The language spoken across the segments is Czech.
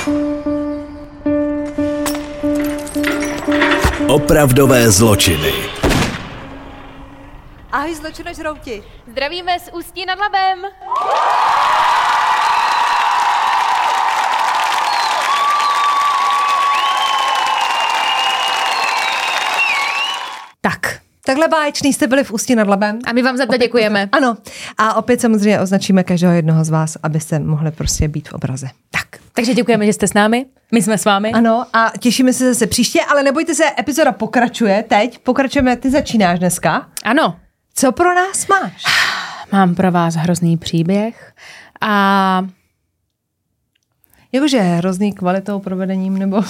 Opravdové zločiny. Ahoj zločinožrouti. Zdravíme z Ústí nad Labem. Tak. Takhle báječný jste byli v Ústí nad Labem. A my vám za to děkujeme. Ano. A opět samozřejmě označíme každého jednoho z vás, abyste mohli prostě být v obraze. Tak. Takže děkujeme, že jste s námi. My jsme s vámi. Ano, a těšíme se zase příště, ale nebojte se, epizoda pokračuje teď. Pokračujeme, ty začínáš dneska. Ano. Co pro nás máš? Mám pro vás hrozný příběh a... Jakože hrozný kvalitou, provedením, nebo...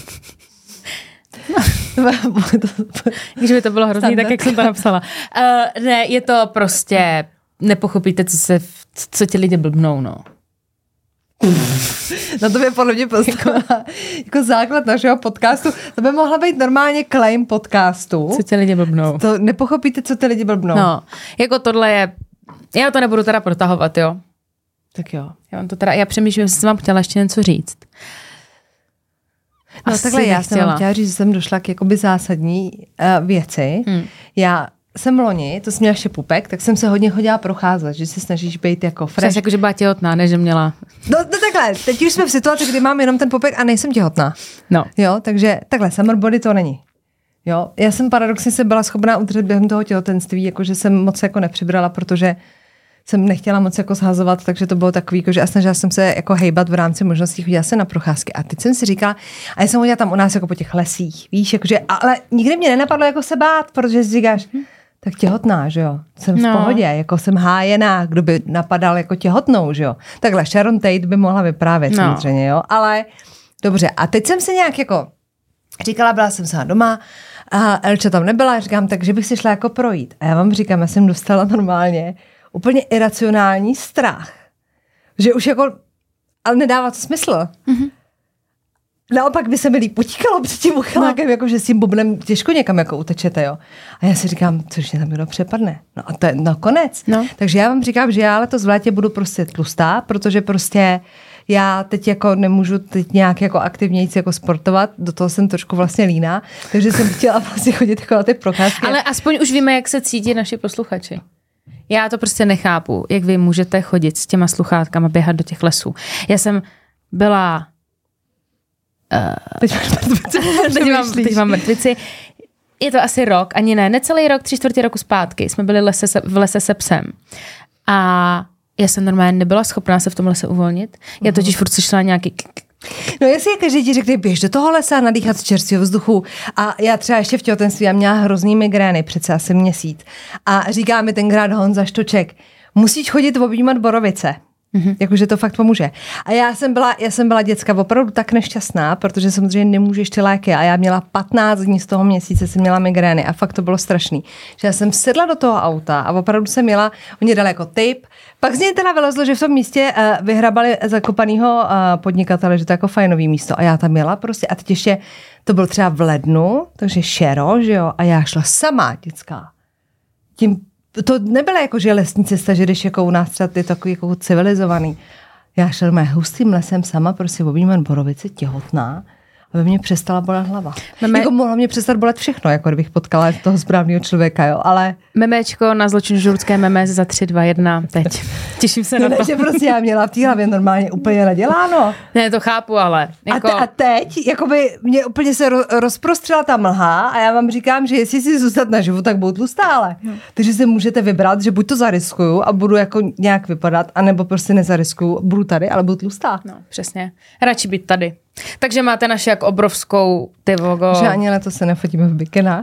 Když by to bylo hrozný, tak jak jsem to napsala. Ne, je to prostě... Nepochopíte, co ti lidi blbnou, no. Na to by podle mě postavila jako základ našeho podcastu. To by mohla být normálně claim podcastu. Co ti lidi blbnou. To nepochopíte, co ty lidi blbnou. No, jako tohle je... Já to nebudu teda protahovat, jo. Tak jo. Já přemýšlím, že jsem vám chtěla ještě něco říct. No takhle já jsem vám chtěla říct, že jsem došla k jakoby zásadní věci. Já jsem loni, to jsem měla ještě pupek, tak jsem se hodně chodila procházet, že se snažíš být jako fresh. Přes jako, že byla těhotná, ne, že měla... No takhle, teď už jsme v situaci, kdy mám jenom ten pupek a nejsem těhotná. No. Jo, takže takhle, summer body to není. Jo, já jsem paradoxně se byla schopná udržet během toho těhotenství, jakože jsem moc jako nepřibrala, protože jsem nechtěla moc jako shazovat, takže to bylo takový, že a snažila jsem se jako hejbat v rámci možností, chodila se na procházky. A teď jsem si říkala, a já jsem chodila tam u nás jako po těch lesích, víš, jakože, ale nikdy mě nenapadlo jako se bát, protože si říkáš, tak těhotná, že jo, jsem v pohodě, jako jsem hájená, kdo by napadal jako těhotnou, že jo. Takhle Sharon Tate by mohla vyprávět samozřejmě, jo, ale dobře. A teď jsem se nějak jako říkala, byla jsem sama doma a Elča tam nebyla, říkám, takže bych si šla jako projít. A já vám říkám, já jsem dostala normálně úplně iracionální strach. Že už jako, ale nedává to smysl. Mm-hmm. Naopak by se mi líp utíkalo před tím uchylákem, jako že s tím bubnem těžko někam jako utečete, jo. A já si říkám, což mě tam kdo přepadne. No a to je konec. No. Takže já vám říkám, že já letos v létě budu prostě tlustá, protože prostě já teď jako nemůžu teď nějak jako aktivnějc jako sportovat, do toho jsem trošku vlastně líná, takže jsem chtěla vlastně chodit jako na ty procházky. Ale aspoň už víme, jak se cítí naši posluchači. Já to prostě nechápu, jak vy můžete chodit s těma sluchátkama, běhat do těch lesů. Já jsem byla... Teď mám mrtvici. Je to asi rok, ani ne, necelý rok, 3/4 roku zpátky. Jsme byli v lese se psem. A já jsem normálně nebyla schopná se v tom lese uvolnit. Já totiž furt slyšela nějaký... No jestli každý ti řekne, běž do toho lesa, nadýchat z čerstvého vzduchu. A já třeba ještě v těhotenství, já měla hrozný migrény, přece asi měsíc. A říká mi tenkrát Honza Štoček, musíš chodit objímat borovice. Jakože to fakt pomůže. A já jsem byla děcka opravdu tak nešťastná, protože samozřejmě nemůžu ještě léky a já měla 15 dní z toho měsíce, jsem měla migrény a fakt to bylo strašný. Že já jsem sedla do toho auta a opravdu jsem jela, oni dali jako tip, pak z něj teda vylezlo, že v tom místě vyhrabali zakopanýho podnikatele, že to je jako fajnový místo a já tam jela prostě a teď ještě to bylo třeba v lednu, takže šero, že jo, a já šla sama dětská. Tím to nebyla jako, že lesní cesta, že když jako u nás třeba ty takový jako civilizovaný. Já šel mé hustým lesem sama, prostě objímat borovice, těhotná, aby mě přestala bolet hlava. Jako mohla mě přestat bolet všechno, jako kdybych potkala toho správného člověka, jo, ale... Memečko na zločinožroutské meme za 3, 2, 1, teď. Těším se na to. Že prostě já měla v té hlavě normálně úplně naděláno. Ne, to chápu, ale... Jako... A teď, jakoby mě úplně se rozprostřela ta mlha a já vám říkám, že jestli si zůstat naživu, tak budu tlustá, ale. Takže si můžete vybrat, že buď to zariskuju a budu jako nějak vypadat, anebo prostě nezariskuju, budu tady, ale budu tlustá. No, přesně. Radši být tady. Takže máte naši jak obrovskou tyvogo. Že ani letos se nefotíme v bikinách.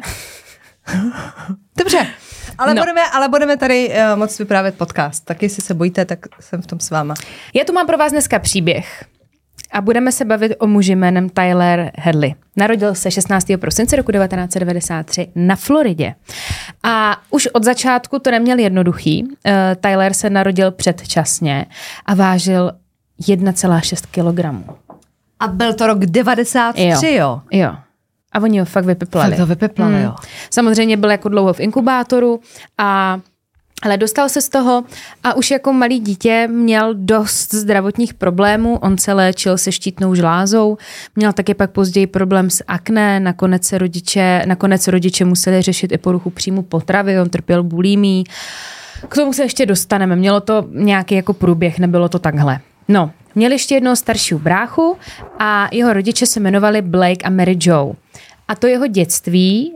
Dobře, ale budeme tady moc vyprávět podcast. Tak jestli se bojíte, tak jsem v tom s váma. Já tu mám pro vás dneska příběh. A budeme se bavit o muži jménem Tyler Hadley. Narodil se 16. prosince roku 1993 na Floridě. A už od začátku to neměl jednoduchý. Tyler se narodil předčasně a vážil 1,6 kilogramů. A byl to rok 93, jo? Jo. A oni ho fakt vypiplali. Fakt to vypiplali, jo. Samozřejmě byl jako dlouho v inkubátoru a Ale dostal se z toho a už jako malý dítě měl dost zdravotních problémů, on se léčil se štítnou žlázou, měl taky pak později problém s akné, nakonec rodiče museli řešit i poruchu příjmu potravy, on trpěl bulimií. K tomu se ještě dostaneme, mělo to nějaký jako průběh, nebylo to takhle. No, měl ještě jednoho staršího bráchu a jeho rodiče se jmenovali Blake a Mary Jo. A to jeho dětství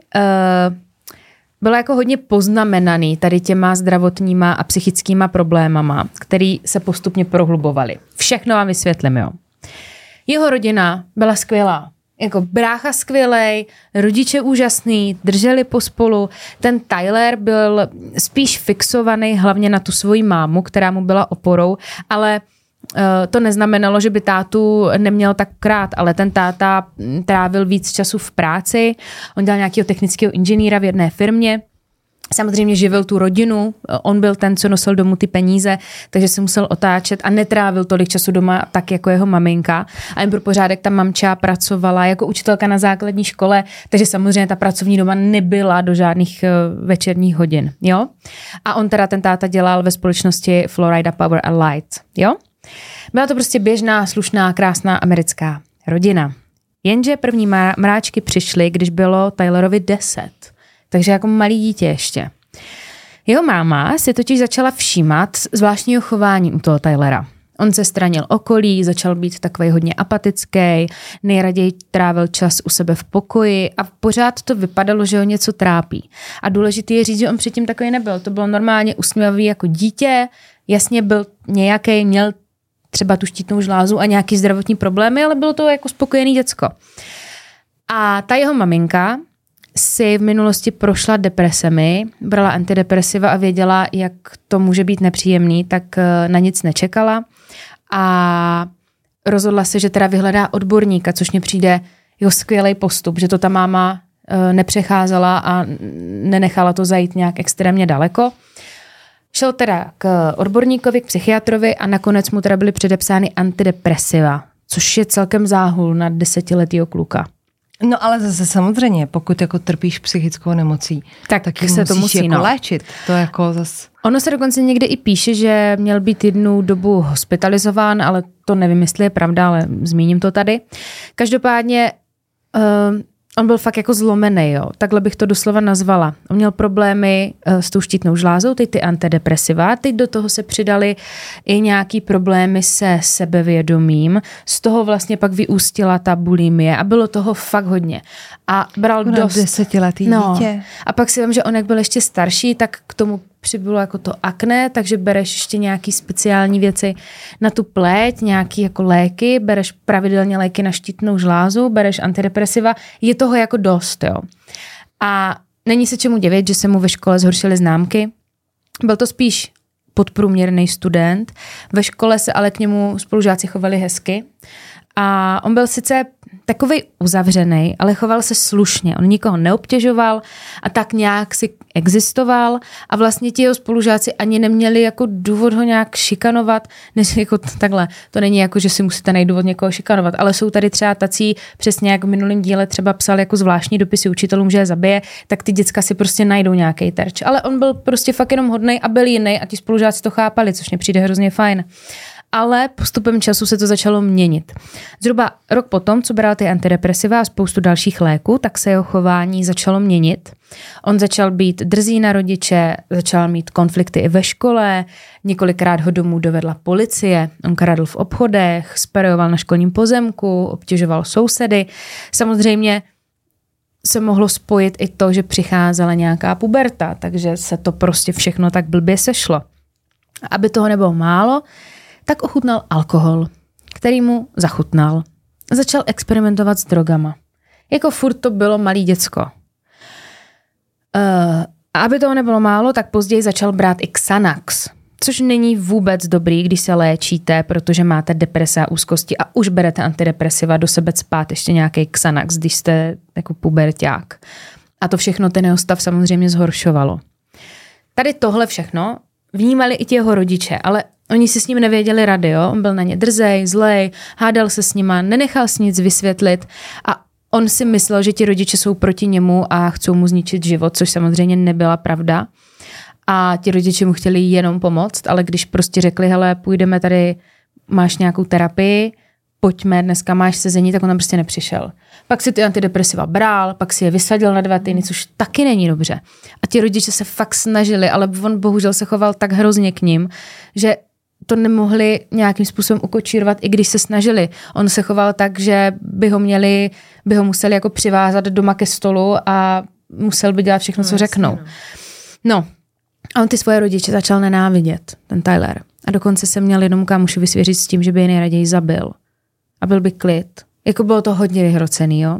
bylo jako hodně poznamenaný tady těma zdravotníma a psychickýma problémama, který se postupně prohlubovaly. Všechno vám vysvětlím, jo. Jeho rodina byla skvělá. Jako brácha skvělej, rodiče úžasný, drželi pospolu. Ten Tyler byl spíš fixovaný hlavně na tu svoji mámu, která mu byla oporou, ale to neznamenalo, že by tátu neměl tak krát, ale ten táta trávil víc času v práci, on dělal nějakého technického inženýra v jedné firmě, samozřejmě živil tu rodinu, on byl ten, co nosil domů ty peníze, takže se musel otáčet a netrávil tolik času doma tak jako jeho maminka. A jen pro pořádek ta mamča pracovala jako učitelka na základní škole, takže samozřejmě ta pracovní doba nebyla do žádných večerních hodin, jo. A on teda ten táta dělal ve společnosti Florida Power and Light, jo. Byla to prostě běžná, slušná, krásná americká rodina. Jenže první mráčky přišly, když bylo Tylerovi 10. Takže jako malý dítě ještě. Jeho máma si totiž začala všímat zvláštního chování u toho Tylera. On se stranil okolí, začal být takovej hodně apatický, nejraději trávil čas u sebe v pokoji a pořád to vypadalo, že ho něco trápí. A důležité je říct, že on předtím takový nebyl. To bylo normálně usměvavý jako dítě, jasně byl nějaký, měl třeba tu štítnou žlázu a nějaký zdravotní problémy, ale bylo to jako spokojený děcko. A ta jeho maminka si v minulosti prošla depresemi, brala antidepresiva a věděla, jak to může být nepříjemný, tak na nic nečekala a rozhodla se, že teda vyhledá odborníka, což mně přijde jeho skvělý postup, že to ta máma nepřecházela a nenechala to zajít nějak extrémně daleko. Šel teda k odborníkovi, k psychiatrovi a nakonec mu teda byly předepsány antidepresiva, což je celkem záhul na 10letýho kluka. No ale zase samozřejmě, pokud jako trpíš psychickou nemocí, tak se to musí jako léčit. To jako zase... Ono se dokonce někde i píše, že měl být jednu dobu hospitalizován, ale to nevím, jestli je pravda, ale zmíním to tady. Každopádně on byl fakt jako zlomený, jo. Takhle bych to doslova nazvala. On měl problémy s tou štítnou žlázou, teď ty antidepresiva, teď do toho se přidaly i nějaký problémy se sebevědomím, z toho vlastně pak vyústila ta bulimie a bylo toho fakt hodně. A bral dost... 10letý dítě. A pak si vím, že on jak byl ještě starší, tak k tomu přibylo jako to akné, takže bereš ještě nějaký speciální věci na tu pleť, nějaký jako léky, bereš pravidelně léky na štítnou žlázu, bereš antidepresiva, je toho jako dost, jo. A není se čemu divit, že se mu ve škole zhoršily známky. Byl to spíš podprůměrný student, ve škole se ale k němu spolužáci chovali hezky a on byl sice takovej uzavřenej, ale choval se slušně. On nikoho neobtěžoval a tak nějak si existoval a vlastně ti jeho spolužáci ani neměli jako důvod ho nějak šikanovat, než jako takhle. To není jako, že si musíte najít důvod někoho šikanovat, ale jsou tady třeba tací, přesně jak v minulém díle třeba psal jako zvláštní dopisy učitelům, že je zabije, tak ty děcka si prostě najdou nějaký terč. Ale on byl prostě fakt jenom hodnej a byl jiný a ti spolužáci to chápali, což mě přijde hrozně fajn. Ale postupem času se to začalo měnit. Zhruba rok potom, co bral ty antidepresiva a spoustu dalších léků, tak se jeho chování začalo měnit. On začal být drzý na rodiče, začal mít konflikty i ve škole, několikrát ho domů dovedla policie, on kradl v obchodech, speroval na školním pozemku, obtěžoval sousedy. Samozřejmě se mohlo spojit i to, že přicházela nějaká puberta, takže se to prostě všechno tak blbě sešlo. Aby toho nebylo málo, tak ochutnal alkohol, který mu zachutnal. Začal experimentovat s drogama. Jako furt to bylo malý děcko. A aby toho nebylo málo, tak později začal brát i Xanax, což není vůbec dobrý, když se léčíte, protože máte deprese a úzkosti a už berete antidepresiva, do sebe cpát ještě nějaký Xanax, když jste jako puberťák. A to všechno ten jeho stav samozřejmě zhoršovalo. Tady tohle všechno vnímali i ti jeho rodiče, ale oni si s ním nevěděli rady, jo? On byl na ně drzej, zlej, hádal se s nima, nenechal si nic vysvětlit a on si myslel, že ti rodiče jsou proti němu a chcou mu zničit život, což samozřejmě nebyla pravda. a ti rodiče mu chtěli jenom pomoct, ale když prostě řekli, hele, půjdeme tady, máš nějakou terapii, pojďme, dneska máš sezení, tak on tam prostě nepřišel. Pak si ty antidepresiva bral, pak si je vysadil na 2 týdny, což taky není dobře. A ti rodiče se fakt snažili, ale on bohužel se choval tak hrozně k ním, že to nemohli nějakým způsobem ukočírovat, i když se snažili. On se choval tak, že by ho museli jako přivázat doma ke stolu a musel by dělat všechno, co řeknou. No. A on ty svoje rodiče začal nenávidět, ten Tyler. A dokonce se měl jednomu kámošovi svěřit s tím, že by je nejraději zabil. A byl by klid. Jako bylo to hodně vyhrocený, jo.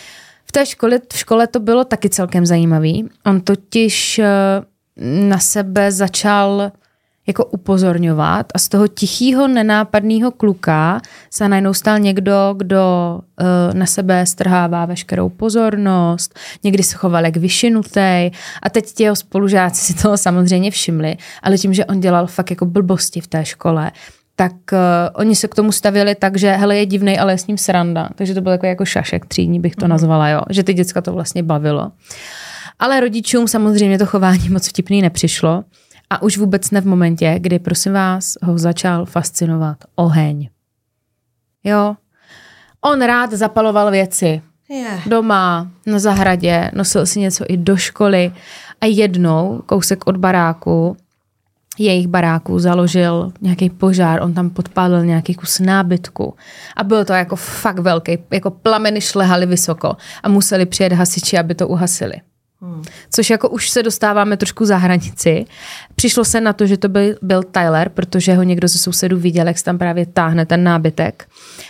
V škole to bylo taky celkem zajímavý. On totiž na sebe začal jako upozorňovat a z toho tichýho, nenápadného kluka se najednou stal někdo, kdo na sebe strhává veškerou pozornost, někdy se choval jak vyšinutej a teď ti jeho spolužáci si toho samozřejmě všimli, ale tím, že on dělal fakt jako blbosti v té škole, tak oni se k tomu stavili tak, že hele, je divnej, ale je s ním sranda. Takže to byl jako šašek třídní, bych to nazvala, jo. Že ty děcka to vlastně bavilo. Ale rodičům samozřejmě to chování moc vtipný nepřišlo. A už vůbec ne v momentě, kdy, prosím vás, ho začal fascinovat oheň. Jo. On rád zapaloval věci. Doma, na zahradě, nosil si něco i do školy. A jednou, kousek od baráku, jejich baráku založil nějaký požár, on tam podpálil nějaký kus nábytku a bylo to jako fakt velký, jako plameny šlehaly vysoko a museli přijet hasiči, aby to uhasili. Což jako už se dostáváme trošku za hranici. Přišlo se na to, že to byl Tyler, protože ho někdo ze sousedů viděl, jak se tam právě táhne ten nábytek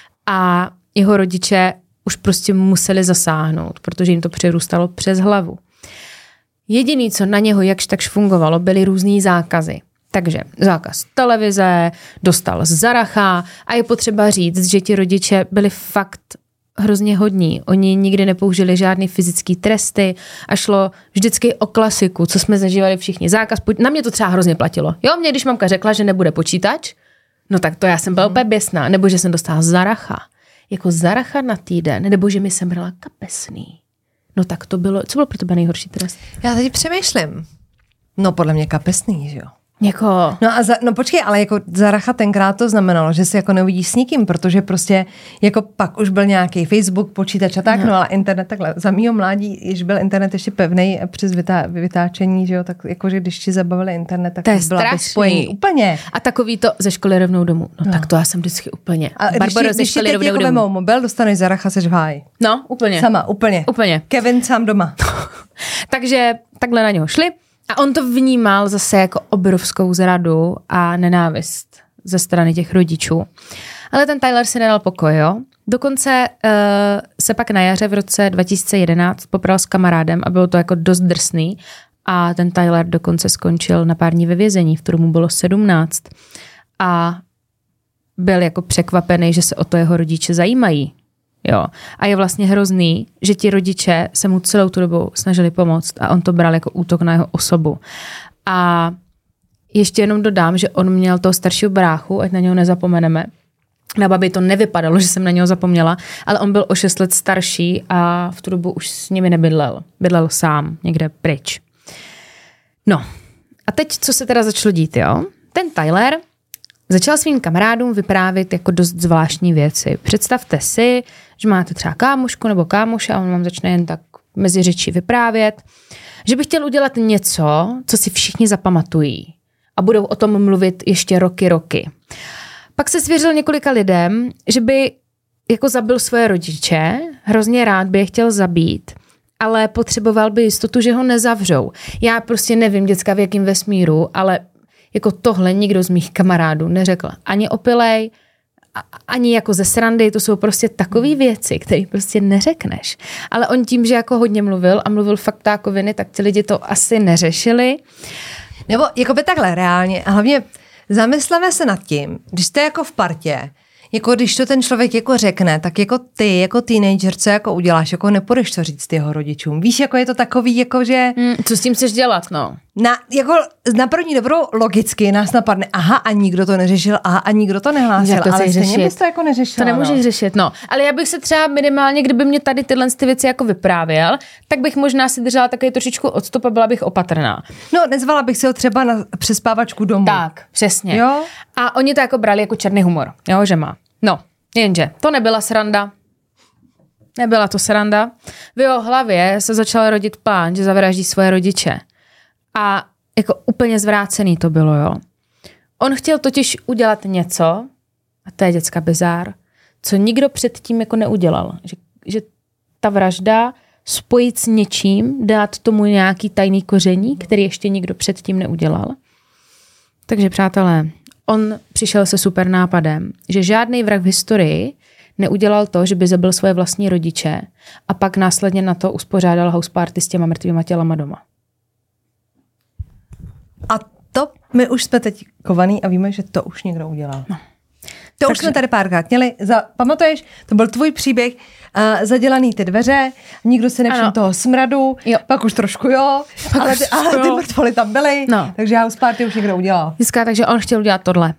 a jeho rodiče už prostě museli zasáhnout, protože jim to přirůstalo přes hlavu. Jediný, co na něho jakž takž fungovalo, byly různý zákazy. Takže zákaz televize, dostal zaracha a je potřeba říct, že ti rodiče byli fakt hrozně hodní. Oni nikdy nepoužili žádný fyzický tresty a šlo vždycky o klasiku, co jsme zažívali všichni. Zákaz, na mě to třeba hrozně platilo. Jo, mě když mamka řekla, že nebude počítač, no tak to já jsem byla úplně běsná, nebo že jsem dostala zaracha. Jako zaracha na týden, nebo že mi sembrala kapesný. No tak to bylo, co bylo pro tebe nejhorší trest? Já teď přemýšlím. No podle mě kapesný, že jo. Jako... No počkej, ale jako zaracha tenkrát to znamenalo, že si jako neuvidíš s nikým, protože prostě jako pak už byl nějaký Facebook, počítač a tak, no ale internet takhle. Za mýho mládí, když byl internet ještě pevnej přes vytáčení, že jo, tak jakože když ti zabavili internet, tak to je byla bez spojení. Úplně. A takový to ze školy rovnou domů. No tak to já jsem vždycky úplně. A Barbaro, ze školy rovnou domů. Vemou mobil, dostaneš zaracha, seš v háji. No, úplně. Sama, úplně. Kevin sám doma. Takže takhle na něho šli. A on to vnímal zase jako obrovskou zradu a nenávist ze strany těch rodičů. Ale ten Tyler si nedal pokoj, jo. Dokonce se pak na jaře v roce 2011 popral s kamarádem a bylo to jako dost drsný. A ten Tyler dokonce skončil na pár dní ve vězení, v kterém mu bylo 17. A byl jako překvapený, že se o to jeho rodiče zajímají. Jo. A je vlastně hrozný, že ti rodiče se mu celou tu dobu snažili pomoct a on to bral jako útok na jeho osobu. A ještě jenom dodám, že on měl toho staršího bráchu, ať na něho nezapomeneme. Na babi to nevypadalo, že jsem na něho zapomněla, ale on byl o 6 let starší a v tu dobu už s nimi nebydlel. Bydlel sám, někde pryč. No, a teď, co se teda začalo dít, jo? Ten Tyler začal svým kamarádům vyprávět jako dost zvláštní věci. Představte si, že máte třeba kámošku nebo kámoša a on vám začne jen tak mezi řečí vyprávět, že by chtěl udělat něco, co si všichni zapamatují a budou o tom mluvit ještě roky. Pak se svěřil několika lidem, že by jako zabil svoje rodiče, hrozně rád by je chtěl zabít, ale potřeboval by jistotu, že ho nezavřou. Já prostě nevím, děcka, v jakým vesmíru, ale jako tohle nikdo z mých kamarádů neřekl. Ani opilej, ani jako ze srandy, to jsou prostě takové věci, které prostě neřekneš. Ale on tím, že jako hodně mluvil a mluvil fakt ptákoviny, tak ti lidi to asi neřešili. Nebo jako by takhle reálně, hlavně zamysleme se nad tím, když jste jako v partě, jako když to ten člověk jako řekne, tak jako ty, jako teenager, co jako uděláš, jako nepůjdeš to říct jeho rodičům. Víš, jako je to takový, jako že... Co s tím chceš dělat, no? na první dobrou logicky nás napadne, aha, a nikdo to neřešil, aha, a nikdo to nehlásil, to ale stejně řešit. bys to jako neřešila. To nemůžeš řešit, no. Ale já bych se třeba minimálně, kdyby mě tady tyhle ty věci jako vyprávěl, tak bych možná si držela takový trošičku odstup a byla bych opatrná. No, nezvala bych si ho třeba na přespávačku domů. Tak, přesně. Jo? A oni to jako brali jako černý humor, jo, že má. No, jenže to nebyla sranda. Nebyla to sranda. V jeho hlavě se začal rodit plán, že zavraždí svoje rodiče. A jako úplně zvrácený to bylo, jo. On chtěl totiž udělat něco, a to je děcka bizár, co nikdo předtím jako neudělal. Že ta vražda spojit s něčím, dát tomu nějaký tajný koření, který ještě nikdo předtím neudělal. Takže přátelé, on přišel se super nápadem, že žádný vrah v historii neudělal to, že by zabil svoje vlastní rodiče a pak následně na to uspořádal house party s těma mrtvýma tělama doma. A to my už jsme teď kovaný a víme, že to už někdo udělal. No. To už jsme tady párkrát měli. Pamatuješ, to byl tvůj příběh, zadělaný ty dveře, nikdo si nevšiml toho smradu, jo. Pak už trošku jo, ale ty mrtvoly tam byly, no. Takže house party už někdo udělal. Získá, takže on chtěl udělat tohle.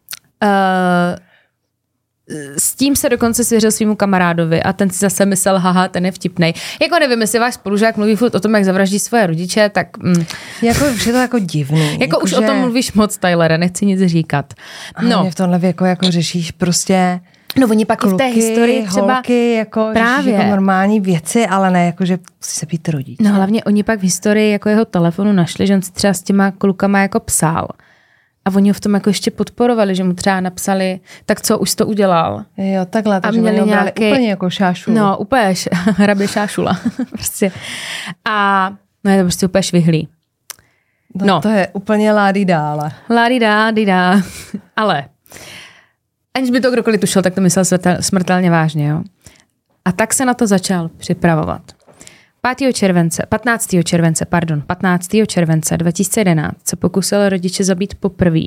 S tím se dokonce svěřil svýmu kamarádovi a ten si zase myslel, haha, ten je vtipnej. Jako nevím, jestli váš spolužák mluví furt o tom, jak zavraždí svoje rodiče, tak... Jako už je to jako divný. Jako už o tom mluvíš moc, Tylere, nechci nic říkat. No. V tomhle věku jako řešíš prostě... No oni pak kluky, v té historii třeba... holky, jako právě jako normální věci, ale ne jako, že musí se být rodič. No hlavně oni pak v historii jako jeho telefonu našli, že on si třeba s těma klukama jako psal. A oni ho v tom jako ještě podporovali, že mu třeba napsali, tak co, už to udělal. Jo, takhle, takže oni ho brali úplně jako šášulu. No, úplně hrabě šášula. Prostě. A no je to prostě úplně švihlý. No. To je úplně ládi-dále. Ládi-dá. Ale aniž by to kdokoliv tušil, tak to myslel smrtelně vážně, jo. A tak se na to začal připravovat. 15. července 2011 se pokusil rodiče zabít poprvé.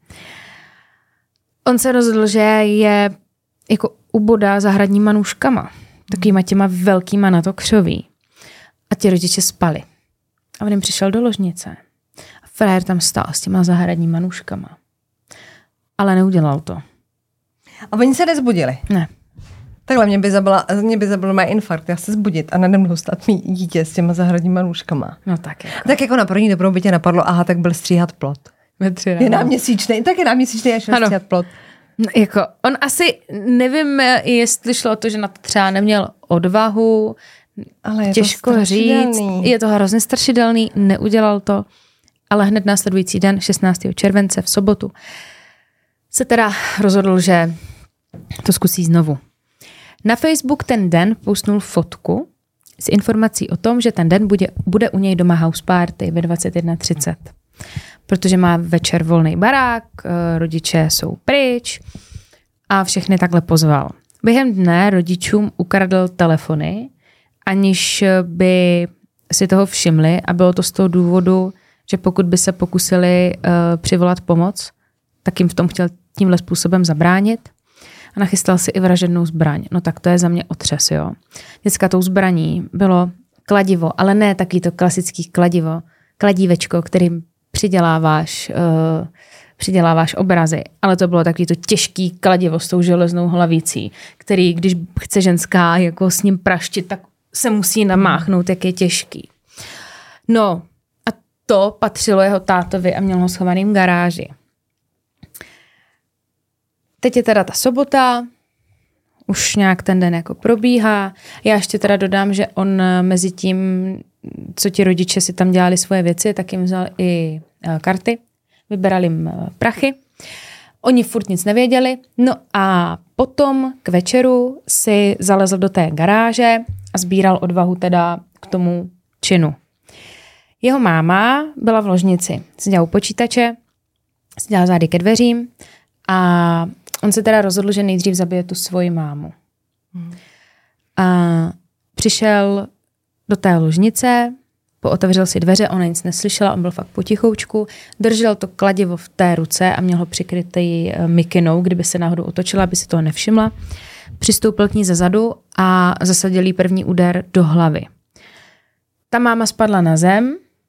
On se rozhodl, že je jako ubodá zahradníma nůžkama, takovýma těma velkýma na to křoví. A ti rodiče spali. A on jim přišel do ložnice. A frajer tam stál s těma zahradníma nůžkama. Ale neudělal to. A oni se nezbudili? Ne. Takhle mě by zabil má infarkt, já se zbudit a nade mnou stát mý dítě s těma zahradníma nůžkama. No tak jako. Tak jako na první dobrou by tě napadlo, aha, tak byl stříhat plot. Je náměsíčný, tak je náměsíčný, až stříhat plot. No, jako, on asi, nevím, jestli šlo o to, že na to třeba neměl odvahu, ale je těžko to říct, je to hrozně strašidelný, neudělal to, ale hned následující den, 16. července v sobotu, se teda rozhodl, že to zkusí znovu. Na Facebook ten den postnul fotku s informací o tom, že ten den bude u něj doma house party ve 21:30. Protože má večer volný barák, rodiče jsou pryč a všechny takhle pozval. Během dne rodičům ukradl telefony, aniž by si toho všimli a bylo to z toho důvodu, že pokud by se pokusili přivolat pomoc, tak jim v tom chtěl tímhle způsobem zabránit. A nachystal si i vražednou zbraň. No tak to je za mě otřes, jo. Děcka, tou zbraní bylo kladivo, ale ne taky to klasický kladivo, kladívečko, kterým přiděláváš obrazy, ale to bylo takový to těžký kladivo s tou železnou hlavicí, který, když chce ženská jako s ním praštit, tak se musí namáchnout, jak je těžký. No a to patřilo jeho tátovi a měl ho schovaný v garáži. Teď je teda ta sobota, už nějak ten den jako probíhá. Já ještě teda dodám, že on mezi tím, co ti rodiče si tam dělali svoje věci, tak jim vzal i karty, vyberali jim prachy. Oni furt nic nevěděli. No a potom k večeru si zalezl do té garáže a sbíral odvahu teda k tomu činu. Jeho máma byla v ložnici. Seděla u počítače, seděla zády ke dveřím a on se teda rozhodl, že nejdřív zabije tu svoji mámu. A přišel do té ložnice, pootevřel si dveře, ona nic neslyšela, on byl fakt potichoučku, držel to kladivo v té ruce a měl ho přikrytý mikinou, kdyby se náhodou otočila, aby si toho nevšimla. Přistoupil k ní zezadu a zasadil jí první úder do hlavy. Ta máma spadla na zem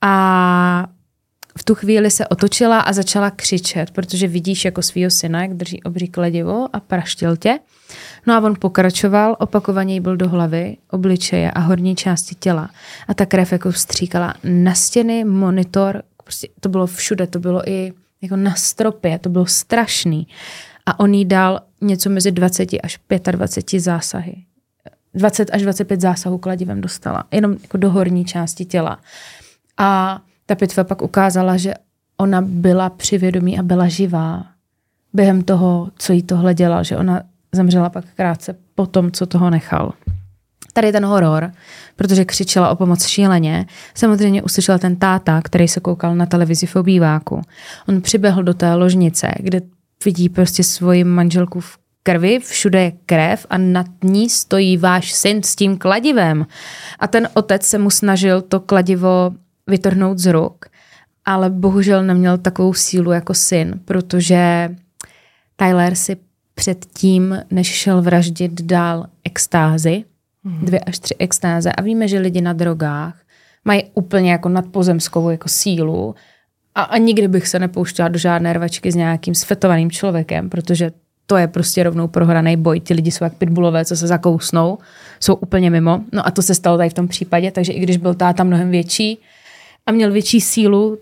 A v tu chvíli se otočila a začala křičet, protože vidíš jako svýho syna, jak drží obří kladivo a praštil tě. No a on pokračoval, opakovaně jí byl do hlavy, obličeje a horní části těla. A ta krev jako vstříkala na stěny, monitor, prostě to bylo všude, to bylo i jako na stropě, to bylo strašný. A on jí dal něco mezi 20 až 25 zásahy. 20 až 25 zásahů kladivem dostala, jenom jako do horní části těla. A ta pitva pak ukázala, že ona byla při vědomí a byla živá během toho, co jí tohle dělal, že ona zemřela pak krátce po tom, co toho nechal. Tady ten horor, protože křičela o pomoc šíleně, samozřejmě uslyšel ten táta, který se koukal na televizi v obýváku. On přiběhl do té ložnice, kde vidí prostě svoji manželku v krvi, všude je krev a nad ní stojí váš syn s tím kladivem. A ten otec se mu snažil to kladivo vytrhnout z ruk, ale bohužel neměl takovou sílu jako syn, protože Tyler si předtím, než šel vraždit, dal extázi, 2 až 3 extáze. A víme, že lidi na drogách mají úplně jako nadpozemskou jako sílu a nikdy bych se nepouštěla do žádné rvačky s nějakým sfetovaným člověkem, protože to je prostě rovnou prohraný boj. Ti lidi jsou jak pitbullové, co se zakousnou, jsou úplně mimo. No a to se stalo tady v tom případě, takže i když byl táta mnohem větší a měl větší sílu,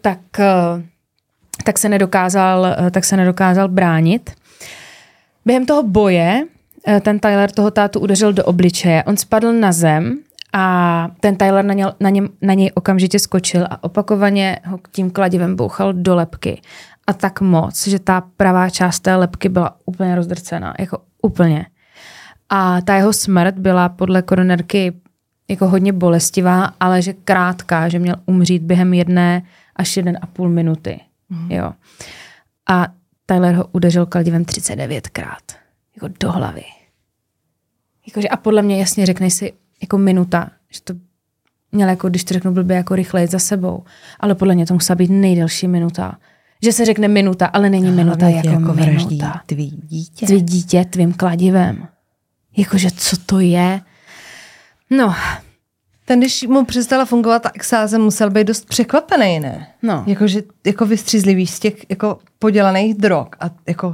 tak se nedokázal bránit. Během toho boje ten Tyler toho tátu udeřil do obličeje. On spadl na zem a ten Tyler na něj okamžitě skočil a opakovaně ho tím kladivem bouchal do lebky. A tak moc, že ta pravá část té lebky byla úplně rozdrcená. Jako úplně. A ta jeho smrt byla podle koronerky jako hodně bolestivá, ale že krátká, že měl umřít během 1 až 1,5 minuty. Jo. A Tyler ho udeřil kladivem 39krát. Jako do hlavy. Jakože, a podle mě jasně řekneš si jako minuta, že to měl jako, když to řeknu blbě, jako rychleji za sebou. Ale podle mě to musela být nejdelší minuta. Že se řekne minuta, ale není minuta jako minuta. Tvý dítě. Tvý dítě tvým kladivem. Jakože co to je? No. Ten, když mu přestala fungovat ta extáze, musel být dost překvapený, ne? No. Jakože jako vystřízlivý z těch jako podělaných drog a jako...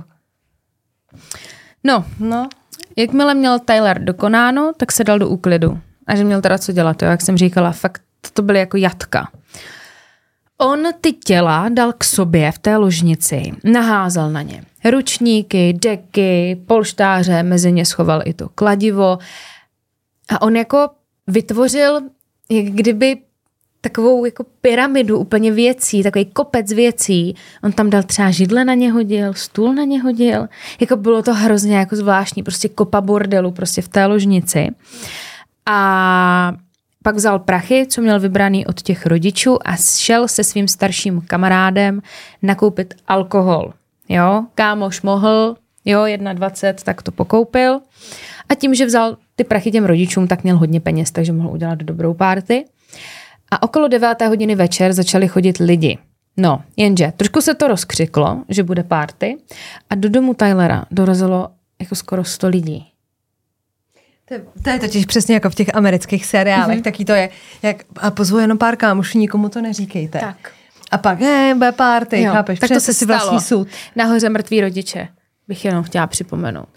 No. Jakmile měl Tyler dokonáno, tak se dal do úklidu. A že měl teda co dělat, jo? Jak jsem říkala, fakt to byly jako jatka. On ty těla dal k sobě v té ložnici, naházel na ně ručníky, deky, polštáře, mezi ně schoval i to kladivo a on jako vytvořil jak kdyby takovou jako pyramidu úplně věcí, takový kopec věcí. On tam dal třeba židle na ně hodil, stůl na ně hodil. Jako bylo to hrozně jako zvláštní, prostě kopa bordelu prostě v té ložnici. A pak vzal prachy, co měl vybraný od těch rodičů a šel se svým starším kamarádem nakoupit alkohol. Jo, kámoš mohl, 21, tak to pokoupil. A tím, že vzal ty prachy těm rodičům, tak měl hodně peněz, takže mohl udělat dobrou party. A okolo 9. hodiny večer začali chodit lidi. No, jenže trošku se to rozkřiklo, že bude party a do domu Tylera dorazilo jako skoro 100 lidí. To je totiž přesně jako v těch amerických seriálech, taky to je, jak a pozvu jenom pár kámošů, nikomu to neříkejte. Tak. A pak, bude party, chápeš? Tak to se si vlastní soud. Nahoře mrtví rodiče, bych jenom chtěla připomenout.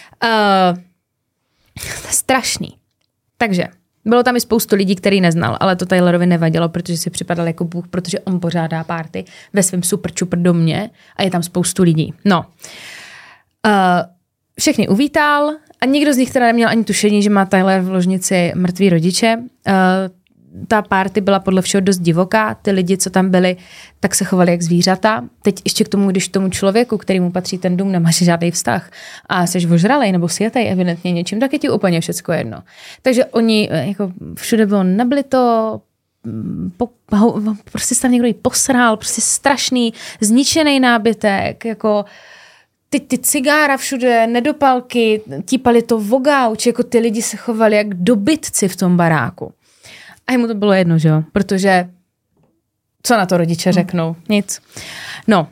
Strašný. Takže bylo tam i spoustu lidí, který neznal, ale to Tylerovi nevadilo, protože si připadal jako bůh, protože on pořádá party ve svém super čupr domě a je tam spoustu lidí. No. Všechny uvítal a nikdo z nich teda neměl ani tušení, že má Tyler v ložnici mrtví rodiče. Ta party byla podle všeho dost divoká, ty lidi, co tam byli, tak se chovali jak zvířata. Teď ještě k tomu, když tomu člověku, kterému patří ten dům, nemáš žádný vztah a jsi ožralej nebo sjetej evidentně něčím, tak je ti úplně všecko jedno. Takže oni, jako všude bylo nablito, prostě se tam někdo jí posral, prostě strašný, zničený nábytek, jako ty cigára všude, nedopalky, típali to vogauč, jako ty lidi se chovali jak dobytci v tom baráku. A jemu to bylo jedno, že jo? Protože co na to rodiče řeknou? Nic. No.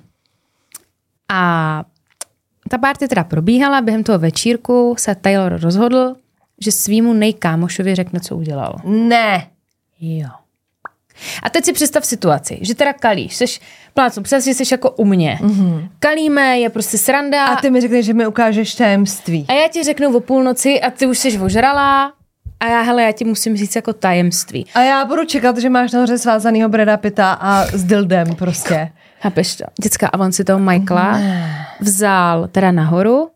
A ta party teda probíhala, během toho večírku se Taylor rozhodl, že svýmu nejkámošovi řekne, co udělal. Ne. Jo. A teď si představ situaci, že teda kalíš, seš plácu, přesně jsi jako u mě. Kalíme, je prostě sranda. A ty mi řekneš, že mi ukážeš tajemství. A já ti řeknu o půlnoci a ty už jsi ožralá a já ti musím říct jako tajemství. A já budu čekat, že máš nahoře svázanýho Brada Pitta a s dildem prostě. Chápeš to? Děcka, a on si toho Michaela vzal teda nahoru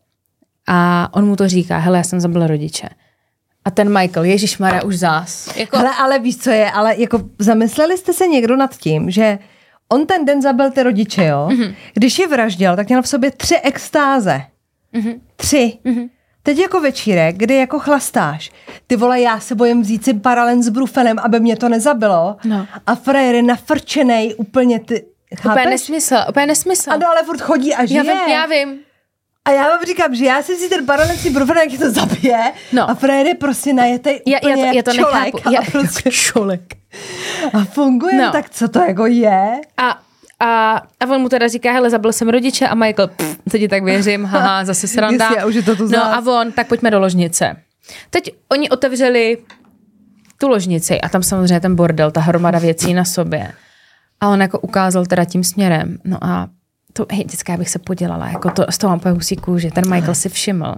a on mu to říká, hele, já jsem zabil rodiče. A ten Michael, ježišmarja, už zás. Jako... Hele, ale víš, co je, ale jako zamysleli jste se někdo nad tím, že on ten den zabil ty rodiče, jo? Když je vraždil, tak měl v sobě 3 extáze. 3. Teď jako večírek, kdy jako chlastáš. Ty vole, já se bojím vzít si paralen s brufelem, aby mě to nezabilo. No. A frajer je nafrčenej úplně ty... Úplně nesmysl. Ano, ale furt chodí a žije. Já vím. A já vám říkám, že já si si ten paralen s tím brufelem, jak je to zabije. No. A frajer je prostě najetej úplně já to čolek. nechápu. Prostě čolek. A funguje, tak co to jako je? A on mu teda říká, hele, zabil jsem rodiče a Michael, to ti tak věřím, haha, zase sranda. Jistě, už je to tu no a on, tak pojďme do ložnice. Teď oni otevřeli tu ložnici a tam samozřejmě ten bordel, ta hromada věcí na sobě. A on jako ukázal teda tím směrem. No a to, dětská, já bych se podělala, jako to, z toho mám husí kůži. Ten Michael si všiml,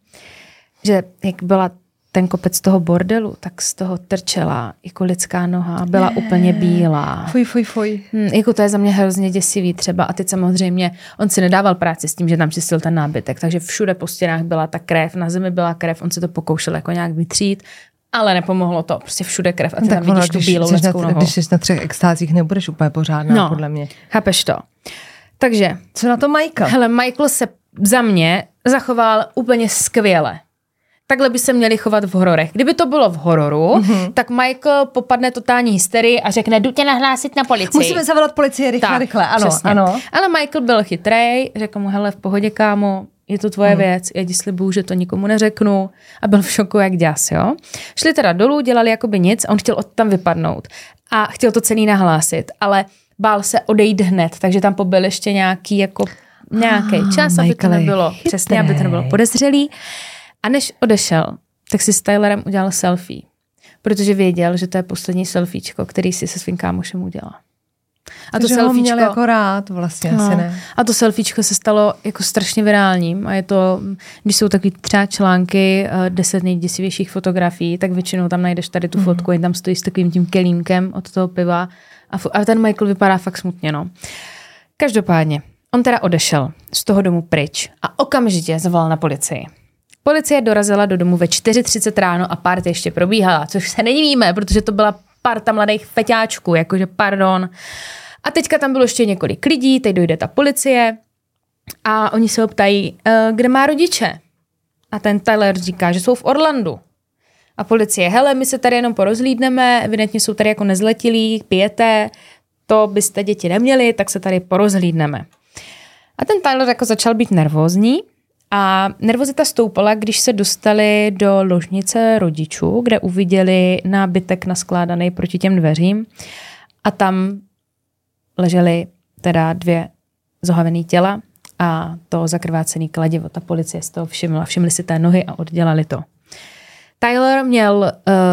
že jak byla ten kopec toho bordelu, tak z toho trčela jako lidská noha, byla úplně bílá. Fuj. Jako to je za mě hrozně děsivý třeba. A teď samozřejmě, on si nedával práci s tím, že tam čistil ten nábytek, takže všude po stěnách byla ta krev, na zemi byla krev, on se to pokoušel jako nějak vytřít, ale nepomohlo to, prostě všude krev a ty tam vidíš tu bílou lidskou nohu. Když jsi na 3 extázích, nebudeš úplně pořádná, podle mě. Chápeš to. Takže. Co na to Michael? Hele, Michael se za mě zachoval úplně skvěle. Takhle by se měli chovat v hororech. Kdyby to bylo v hororu, tak Michael popadne totální hysterii a řekne, jdu tě nahlásit na policii. Musíme zavolat policii rychle, ano, přesně. Ano. Ale Michael byl chytrej, řekl mu, hele, v pohodě, kámo, je to tvoje věc, já ti slibuju, že to nikomu neřeknu. A byl v šoku jak děs, jo. Šli teda dolů, dělali jakoby nic a on chtěl tam vypadnout. A chtěl to celý nahlásit, ale bál se odejít hned, takže tam pobyl ještě nějaký čas, aby to nebylo přesně, aby to nebylo podezřelý. A než odešel, tak si s Tylerem udělal selfie, protože věděl, že to je poslední selfiečko, který si se svým kámošem udělal. A to selfiečko měl jako rád vlastně, asi ne. A to selfiečko se stalo jako strašně virálním a je to, když jsou takový třeba články 10 nejděsivějších fotografií, tak většinou tam najdeš tady tu fotku, jen tam stojí s takovým tím kelímkem od toho piva a ten Michael vypadá fakt smutně, no. Každopádně, on teda odešel z toho domu pryč a okamžitě zavolal na policii. Policie dorazila do domu ve 4:30 ráno a party ještě probíhala, což se nedivíme, protože to byla parta mladých feťáčků, jakože pardon. A teďka tam bylo ještě několik lidí, teď dojde ta policie a oni se ho ptají, kde má rodiče? A ten Tyler říká, že jsou v Orlandu. A policie, hele, my se tady jenom porozhlídneme, evidentně jsou tady jako nezletilí, pijete, to byste děti neměli, tak se tady porozhlídneme. A ten Tyler jako začal být nervózní a nervozita stoupala, když se dostali do ložnice rodičů, kde uviděli nábytek naskládaný proti těm dveřím a tam ležely teda 2 zohavený těla a to zakrvácený kladivo. Ta policie z toho všimli si té nohy a oddělali to. Tyler měl,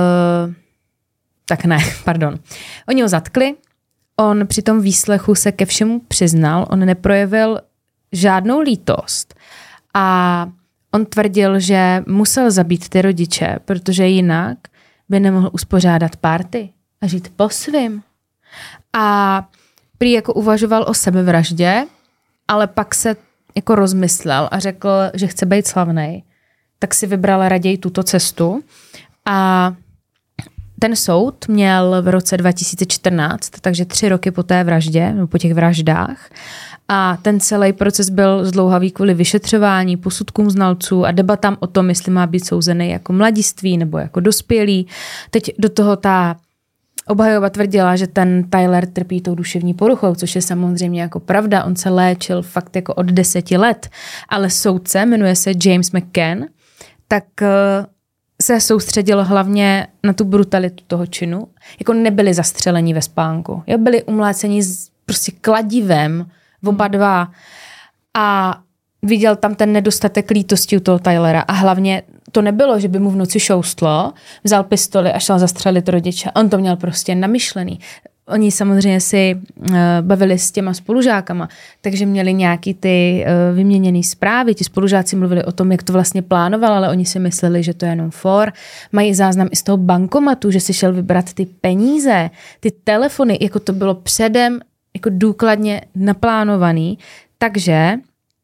oni ho zatkli, on při tom výslechu se ke všemu přiznal, on neprojevil žádnou lítost a on tvrdil, že musel zabít ty rodiče, protože jinak by nemohl uspořádat party a žít po svým. A prý jako uvažoval o sebevraždě, ale pak se jako rozmyslel a řekl, že chce být slavnej, tak si vybral raději tuto cestu. A ten soud měl v roce 2014, takže 3 roky po té vraždě, nebo po těch vraždách. A ten celý proces byl zdlouhavý kvůli vyšetřování, posudkům znalců a debatám o tom, jestli má být souzený jako mladiství nebo jako dospělý. Teď do toho ta obhajoba tvrdila, že ten Tyler trpí tou duševní poruchou, což je samozřejmě jako pravda. On se léčil fakt jako od 10 let, ale soudce, jmenuje se James McCann, tak se soustředil hlavně na tu brutalitu toho činu. Jako nebyli zastřeleni ve spánku. Jo, byli umláceni prostě kladivem oba dva a viděl tam ten nedostatek lítosti u toho Tylera a hlavně to nebylo, že by mu v noci šoustlo, vzal pistoli a šel zastřelit rodiče. On to měl prostě namyšlený. oni samozřejmě si bavili s těma spolužákama, takže měli nějaký ty vyměněný zprávy, ti spolužáci mluvili o tom, jak to vlastně plánoval, ale oni si mysleli, že to je jenom for. Mají záznam i z toho bankomatu, že si šel vybrat ty peníze, ty telefony, jako to bylo předem jako důkladně naplánovaný, takže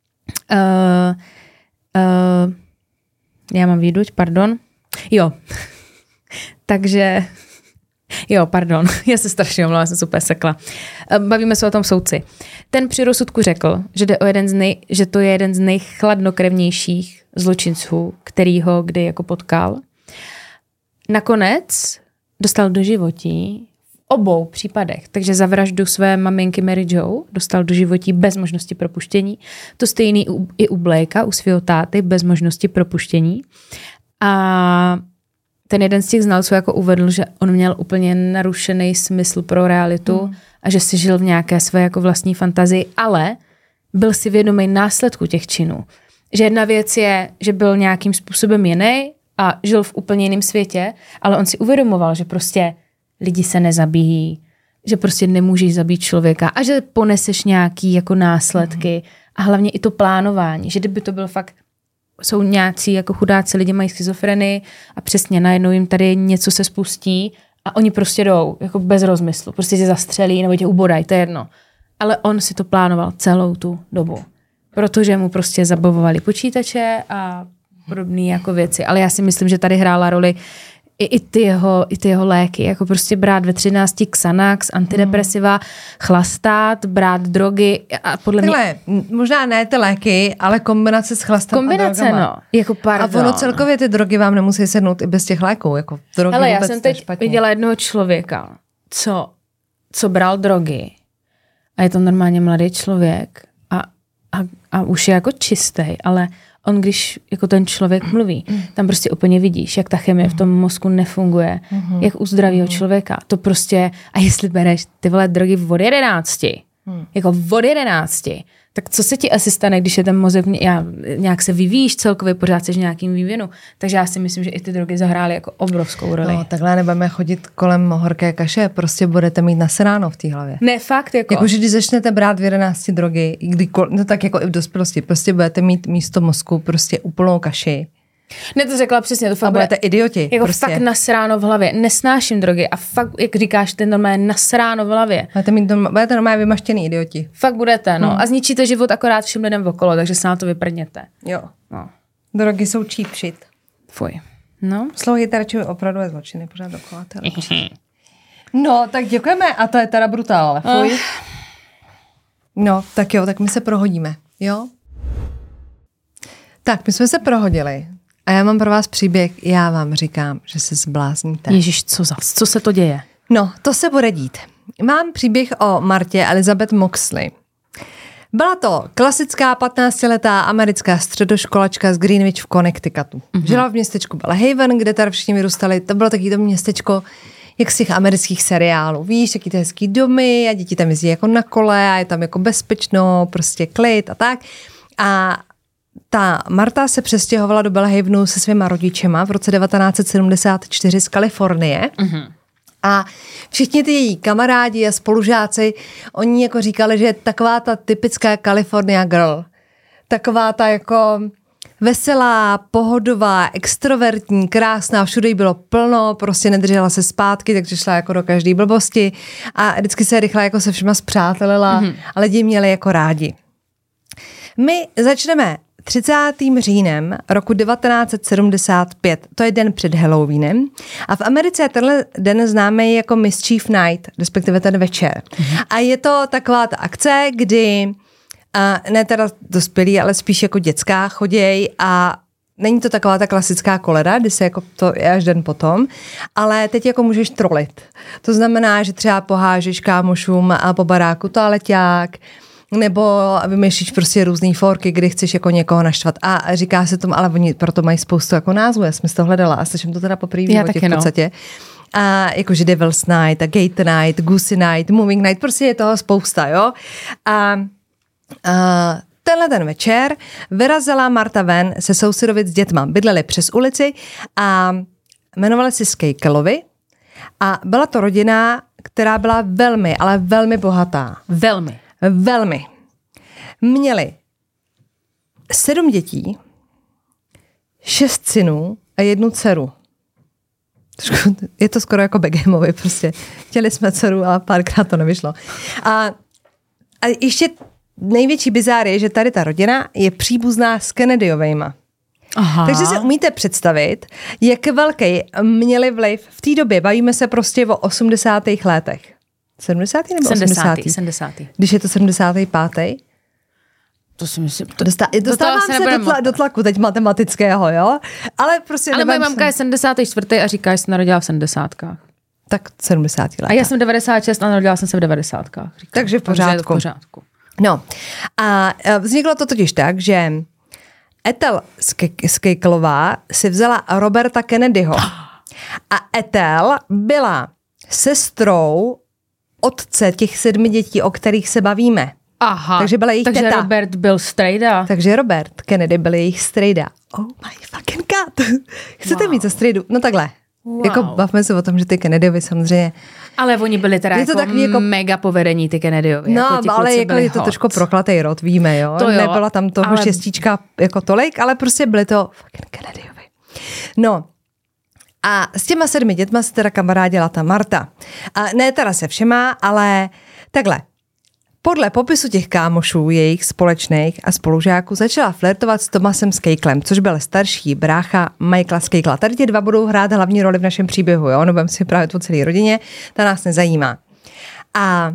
já mám výduť, pardon. Jo. Takže já se strašně omlouvám, jsem super sekla. Bavíme se o tom soudci. Ten při rozsudku řekl, že to je jeden z nejchladnokrevnějších zločinců, který ho kdy jako potkal. Nakonec dostal doživotí v obou případech. Takže za vraždu své maminky Mary Jo dostal doživotí bez možnosti propuštění. To stejný i u Blakea, u svého táty, bez možnosti propuštění. A ten jeden z těch znalců jako uvedl, že on měl úplně narušený smysl pro realitu a že si žil v nějaké své jako vlastní fantazii, ale byl si vědomý následku těch činů. Že jedna věc je, že byl nějakým způsobem jiný a žil v úplně jiném světě, ale on si uvědomoval, že prostě lidi se nezabíjí, že prostě nemůžeš zabít člověka a že poneseš nějaký jako následky a hlavně i to plánování, že kdyby to byl fakt jsou nějací jako chudáci lidi, mají schizofrenii a přesně najednou jim tady něco se spustí a oni prostě jdou jako bez rozmyslu, prostě tě zastřelí nebo tě ubodají, to je jedno. Ale on si to plánoval celou tu dobu, protože mu prostě zabavovali počítače a podobné jako věci. Ale já si myslím, že tady hrála roli i ty jeho léky, jako prostě brát ve 13 Xanax, antidepresiva, chlastat, brát drogy a podle mě... Možná ne ty léky, ale kombinace s chlastem a drogama. No, jako pardon. A ono celkově ty drogy vám nemusí sednout i bez těch léků, jako drogy. Hele, já jsem teď viděla jednoho člověka, co bral drogy a je to normálně mladý člověk a už je jako čistý, ale on, když jako ten člověk mluví, tam prostě úplně vidíš, jak ta chemie v tom mozku nefunguje, jak u zdravého člověka. To prostě, a jestli bereš ty vole drogy od 11, jako od 11, tak co se ti asi stane, když je ten mozek nějak se vyvíjíš celkově, pořád seš v nějakým vývinu. Takže já si myslím, že i ty drogy zahrály jako obrovskou roli. No, takhle nebudeme chodit kolem horké kaše, prostě budete mít nasráno v té hlavě. Ne, fakt jako. Jakože když začnete brát v 11 drogy, no tak jako i v dospělosti, prostě budete mít místo mozku prostě úplnou kaši. Ne, to řekla přesně, to fakt budete idioti. Jako prostě. fakt nasráno v hlavě. Nesnáším drogy a fakt, jak říkáš, ten normálně nasráno v hlavě. Budete normálně vymaštěný idioti. Fakt budete, no. A zničíte život akorát všem lidem okolo, takže se na to vyprdněte. Jo. No. Drogy jsou cheap shit. Fuj. No. Slovo Chytaračovi opravdu je zločiny, pořád dokola. No, tak děkujeme a to je teda brutál, ale fuj. No, tak jo, tak my se prohodíme, jo? Tak, my jsme se prohodili. A já mám pro vás příběh, já vám říkám, že se zblázníte. Ježiš, co zas? Co se to děje? No, to se bude dít. Mám příběh o Martě Elizabeth Moxley. Byla to klasická 15letá americká středoškolačka z Greenwich v Connecticutu. Žila v městečku Belhaven, kde tady všichni vyrůstali. To bylo taky to městečko, jak z těch amerických seriálů. Víš, taky ty hezký domy a děti tam jezdí jako na kole a je tam jako bezpečno, prostě klid a tak. A ta Marta se přestěhovala do Belhavenu se svýma rodičema v roce 1974 z Kalifornie. A všichni ty její kamarádi a spolužáci, oni jako říkali, že je taková ta typická California girl. Taková ta jako veselá, pohodová, extrovertní, krásná, všude jí bylo plno, prostě nedržela se zpátky, takže šla jako do každé blbosti a vždycky se rychle jako se všema spřátelila a lidi měli jako rádi. My začneme 30. říjnem roku 1975, to je den před Halloweenem a v Americe je tenhle den známý jako Mischief Night, respektive ten večer. A je to taková ta akce, kdy ne teda dospělí, ale spíš jako dětská choděj a není to taková ta klasická koleda, kdy se jako to je až den potom, ale teď jako můžeš trolit. To znamená, že třeba pohážeš kámošům a po baráku toaleťák, nebo vymýšlíš prostě různý forky, kdy chceš jako někoho naštvat. A říká se tomu, ale oni proto mají spoustu jako názvů. Já jsem to hledala a slyším to teda poprvé v životě v podstatě. A jakože Devil's Night, a Gate Night, Goosey Night, Moving Night, prostě je toho spousta, jo. A tenhle ten večer vyrazila Marta ven se sousedovit s dětma. Bydleli přes ulici a jmenovali si Skakelovi. A byla to rodina která byla velmi, ale velmi bohatá. Velmi. Měli 7 dětí, 6 synů a 1 dceru. Je to skoro jako Beckhamovi prostě. Chtěli jsme dceru a párkrát to nevyšlo. A ještě největší bizár je, že tady ta rodina je příbuzná s Kennedyovejma. Aha. Takže si umíte představit, jak velký měli vliv v té době. Bavíme se prostě o 80. letech. 70. nebo 80. 70. Když je to 75. To si myslím. Dostávám se do tlaku teď matematického, jo? Ale prostě... Ale moje mamka je 74. a říká, že se narodila v 70. Tak 70 let. A já jsem 96 a narodila jsem se v 90. Říkám. Takže v pořádku. No a vzniklo to totiž tak, že Ethel Skakelová si vzala Roberta Kennedyho. A Ethel byla sestrou otce těch 7 dětí, o kterých se bavíme. Aha, takže byla jejich teta. Robert byl strejda. Takže Robert Kennedy byl jejich strejda. Oh my fucking god. Chcete mít za strejdu? No takhle. Wow. Jako bavme se o tom, že ty Kennedyovi samozřejmě... Ale oni byli teda jako mega povedení, ty Kennedyovi. No, jako ale jako je to trošku proklatej rod, víme, jo? To jo. Nebyla tam toho šestička jako tolik, ale prostě byly to fucking Kennedyovi. No, a s těma 7 dětma se teda kamarádila ta Marta. A ne teda se všema, ale takhle. Podle popisu těch kámošů, jejich společných a spolužáků, začala flirtovat s Thomasem Skakelem, což byl starší brácha Michaela Skakela. Tady ti 2 budou hrát hlavní roli v našem příběhu, jo? No budeme si právě o celé rodině, ta nás nezajímá. A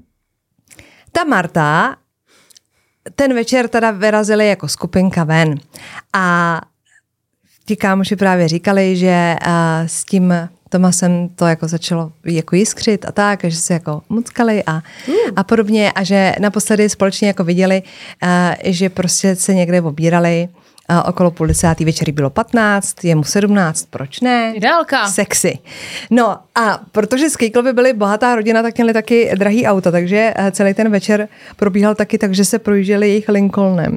ta Marta, ten večer teda vyrazili jako skupinka ven. A ti kámoši právě říkali, že s tím Thomasem to jako začalo jako jiskřit a tak, a že se jako muckali a podobně a že naposledy společně jako viděli, že prostě se někde obírali okolo 10:30 večer, bylo 15, je mu 17, proč ne? Ideálka. Sexy. No a protože Skakelovi byli bohatá rodina, tak měli taky drahý auto, takže celý ten večer probíhal taky tak, že se projížděli jejich Lincolnem.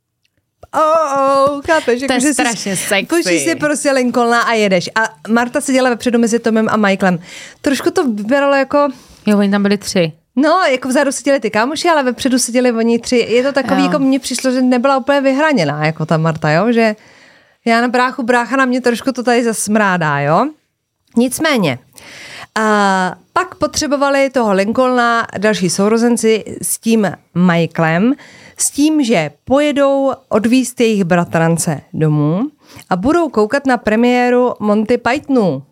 Chápeš? To je strašně sexy. Půjčíš si prostě Lincolna a jedeš. A Marta seděla vepředu mezi Tomem a Michaelem. Trošku to vypadalo jako... Jo, oni tam byli 3. No, jako vzadu seděli ty kámoši, ale vepředu seděli oni 3. Je to takový, jako mně přišlo, že nebyla úplně vyhraněná, jako ta Marta, jo? Že já na brácha na mě trošku to tady zasmrádá, jo? Nicméně, pak potřebovali toho Lincolna další sourozenci s tím Michaelem, s tím, že pojedou odvízt jejich bratrance domů a budou koukat na premiéru Monty Pythonu.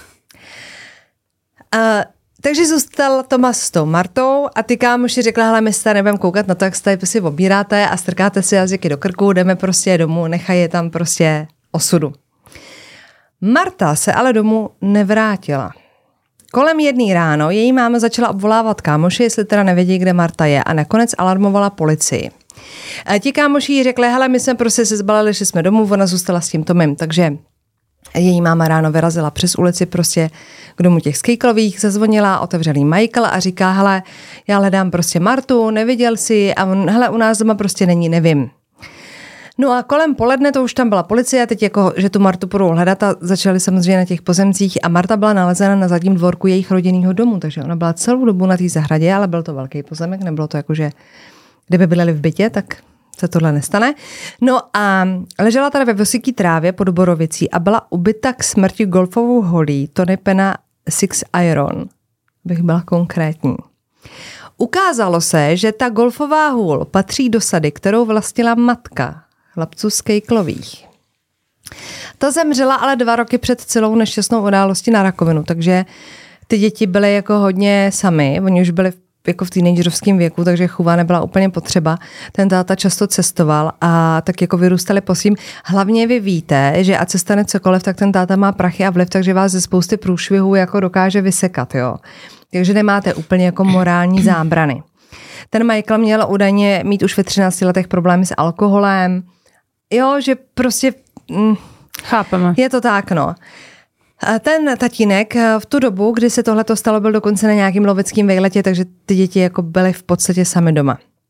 Takže zůstal Thomas s tou Martou a ty kámoši řekla, hele, my se nebudeme koukat na to, jak se tady si obíráte a strkáte si jazyky do krku, jdeme prostě domů, nechají je tam prostě osudu. Marta se ale domů nevrátila. Kolem 1 ráno její máma začala obvolávat kámoši, jestli teda nevědí, kde Marta je, a nakonec alarmovala policii. A ti kámoši jí řekli, hele, my jsme prostě se zbalili, že jsme domů, ona zůstala s tím Tomem, takže její máma ráno vyrazila přes ulici prostě k domu těch Skakelových, zazvonila, otevřel jí Michael a říká, hele, já hledám prostě Martu, neviděl jsi a on, hele, u nás doma prostě není, nevím. No a kolem poledne to už tam byla policie, teď jako, že tu Martu budou hledat a začali samozřejmě na těch pozemcích a Marta byla nalezena na zadním dvorku jejich rodinného domu, takže ona byla celou dobu na té zahradě, ale byl to velký pozemek, nebylo to jako, že kdyby bydleli v bytě, tak se tohle nestane. No a ležela tady ve vysoký trávě pod borovicí a byla ubyta k smrti golfovou holí Tony Penna 6 Iron, bych byla konkrétní. Ukázalo se, že ta golfová hůl patří do sady, kterou vlastnila matka chlapců Skakelových. Ta zemřela ale 2 roky před celou nešťastnou událostí na rakovinu, takže ty děti byly jako hodně samy, oni už byli jako v teenagerovském věku, takže chůva nebyla úplně potřeba. Ten táta často cestoval a tak jako vyrůstali po svým. Hlavně vy víte, že ať se stane cokoliv, tak ten táta má prachy a vliv, takže vás ze spousty průšvihů jako dokáže vysekat, jo. Takže nemáte úplně jako morální zábrany. Ten Michael měl údajně mít už ve 13 letech problémy s alkoholem. Jo, že prostě... Chápeme. Je to tak, no. A ten tatínek v tu dobu, kdy se tohleto stalo, byl dokonce na nějakým loveckým vejletě, takže ty děti jako byly v podstatě sami doma.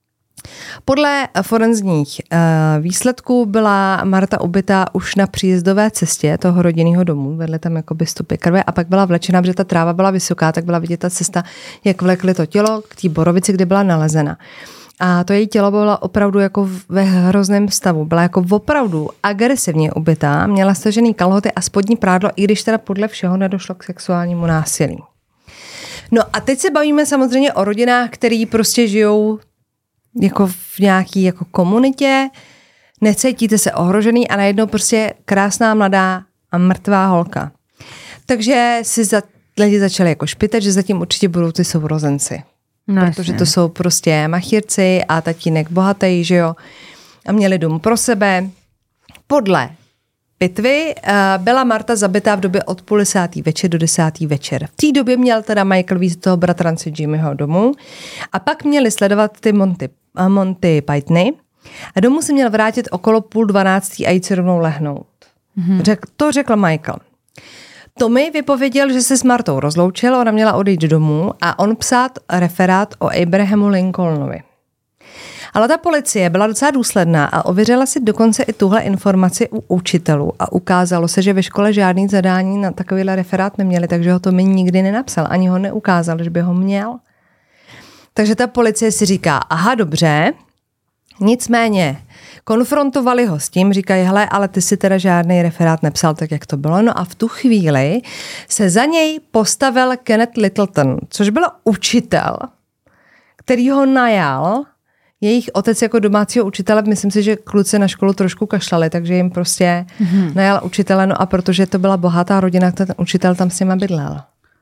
Podle forenzních výsledků byla Marta ubita už na příjezdové cestě toho rodinného domu, vedle tam jakoby stopy krve a pak byla vlečena, protože ta tráva byla vysoká, tak byla vidět ta cesta, jak vlekli to tělo k té borovici, kde byla nalezena. A to její tělo bylo opravdu jako ve hrozném stavu. Byla jako opravdu agresivně ubitá, měla stažený kalhoty a spodní prádlo, i když teda podle všeho nedošlo k sexuálnímu násilí. No a teď se bavíme samozřejmě o rodinách, který prostě žijou jako v nějaký jako komunitě, necítíte se ohrožený a najednou prostě krásná, mladá a mrtvá holka. Takže si lidi začali jako špitat, že zatím určitě budou ty sourozenci. No, protože to jsou prostě machírci a tatínek bohatý, že jo. A měli dům pro sebe. Podle pitvy byla Marta zabitá v době od 10:30 večer do 10:00 večer. V té době měl teda Michael víc toho bratrance Jimmyho domů a pak měli sledovat ty Monty Pythony a domů se měl vrátit okolo 11:30 a jít si rovnou lehnout. To řekl Michael. Tommy vypověděl, že se s Martou rozloučil, ona měla odejít domů a on psát referát o Abrahamu Lincolnovi. Ale ta policie byla docela důsledná a ověřila si dokonce i tuhle informaci u učitelů a ukázalo se, že ve škole žádný zadání na takovýhle referát neměli, takže ho Tommy nikdy nenapsal, ani ho neukázal, že by ho měl. Takže ta policie si říká, aha, dobře, nicméně konfrontovali ho s tím, říkají, hele, ale ty si teda žádný referát nepsal tak, jak to bylo. No a v tu chvíli se za něj postavil Kenneth Littleton, což byl učitel, který ho najal, jejich otec jako domácího učitele, myslím si, že kluci na školu trošku kašlali, takže jim prostě najal učitele, no a protože to byla bohatá rodina, ten učitel tam s nima bydlel.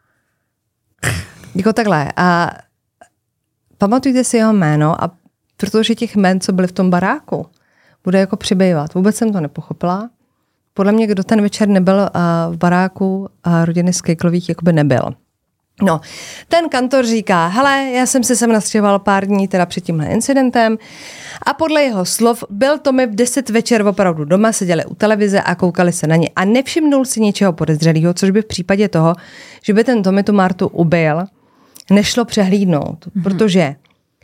Jako takhle. A pamatujte si jeho jméno a protože těch jmén, co byly v tom baráku, bude jako přibývat. Vůbec jsem to nepochopila. Podle mě, kdo ten večer nebyl v baráku rodiny Skejklových, jakoby nebyl. No, ten kantor říká, hele, já jsem se sem nastěhoval pár dní teda před tímhle incidentem a podle jeho slov byl Tommy v 10 večer opravdu doma, seděli u televize a koukali se na ně a nevšimnul si něčeho podezřelého, což by v případě toho, že by ten Tommy tu Martu ubil, nešlo přehlídnout, protože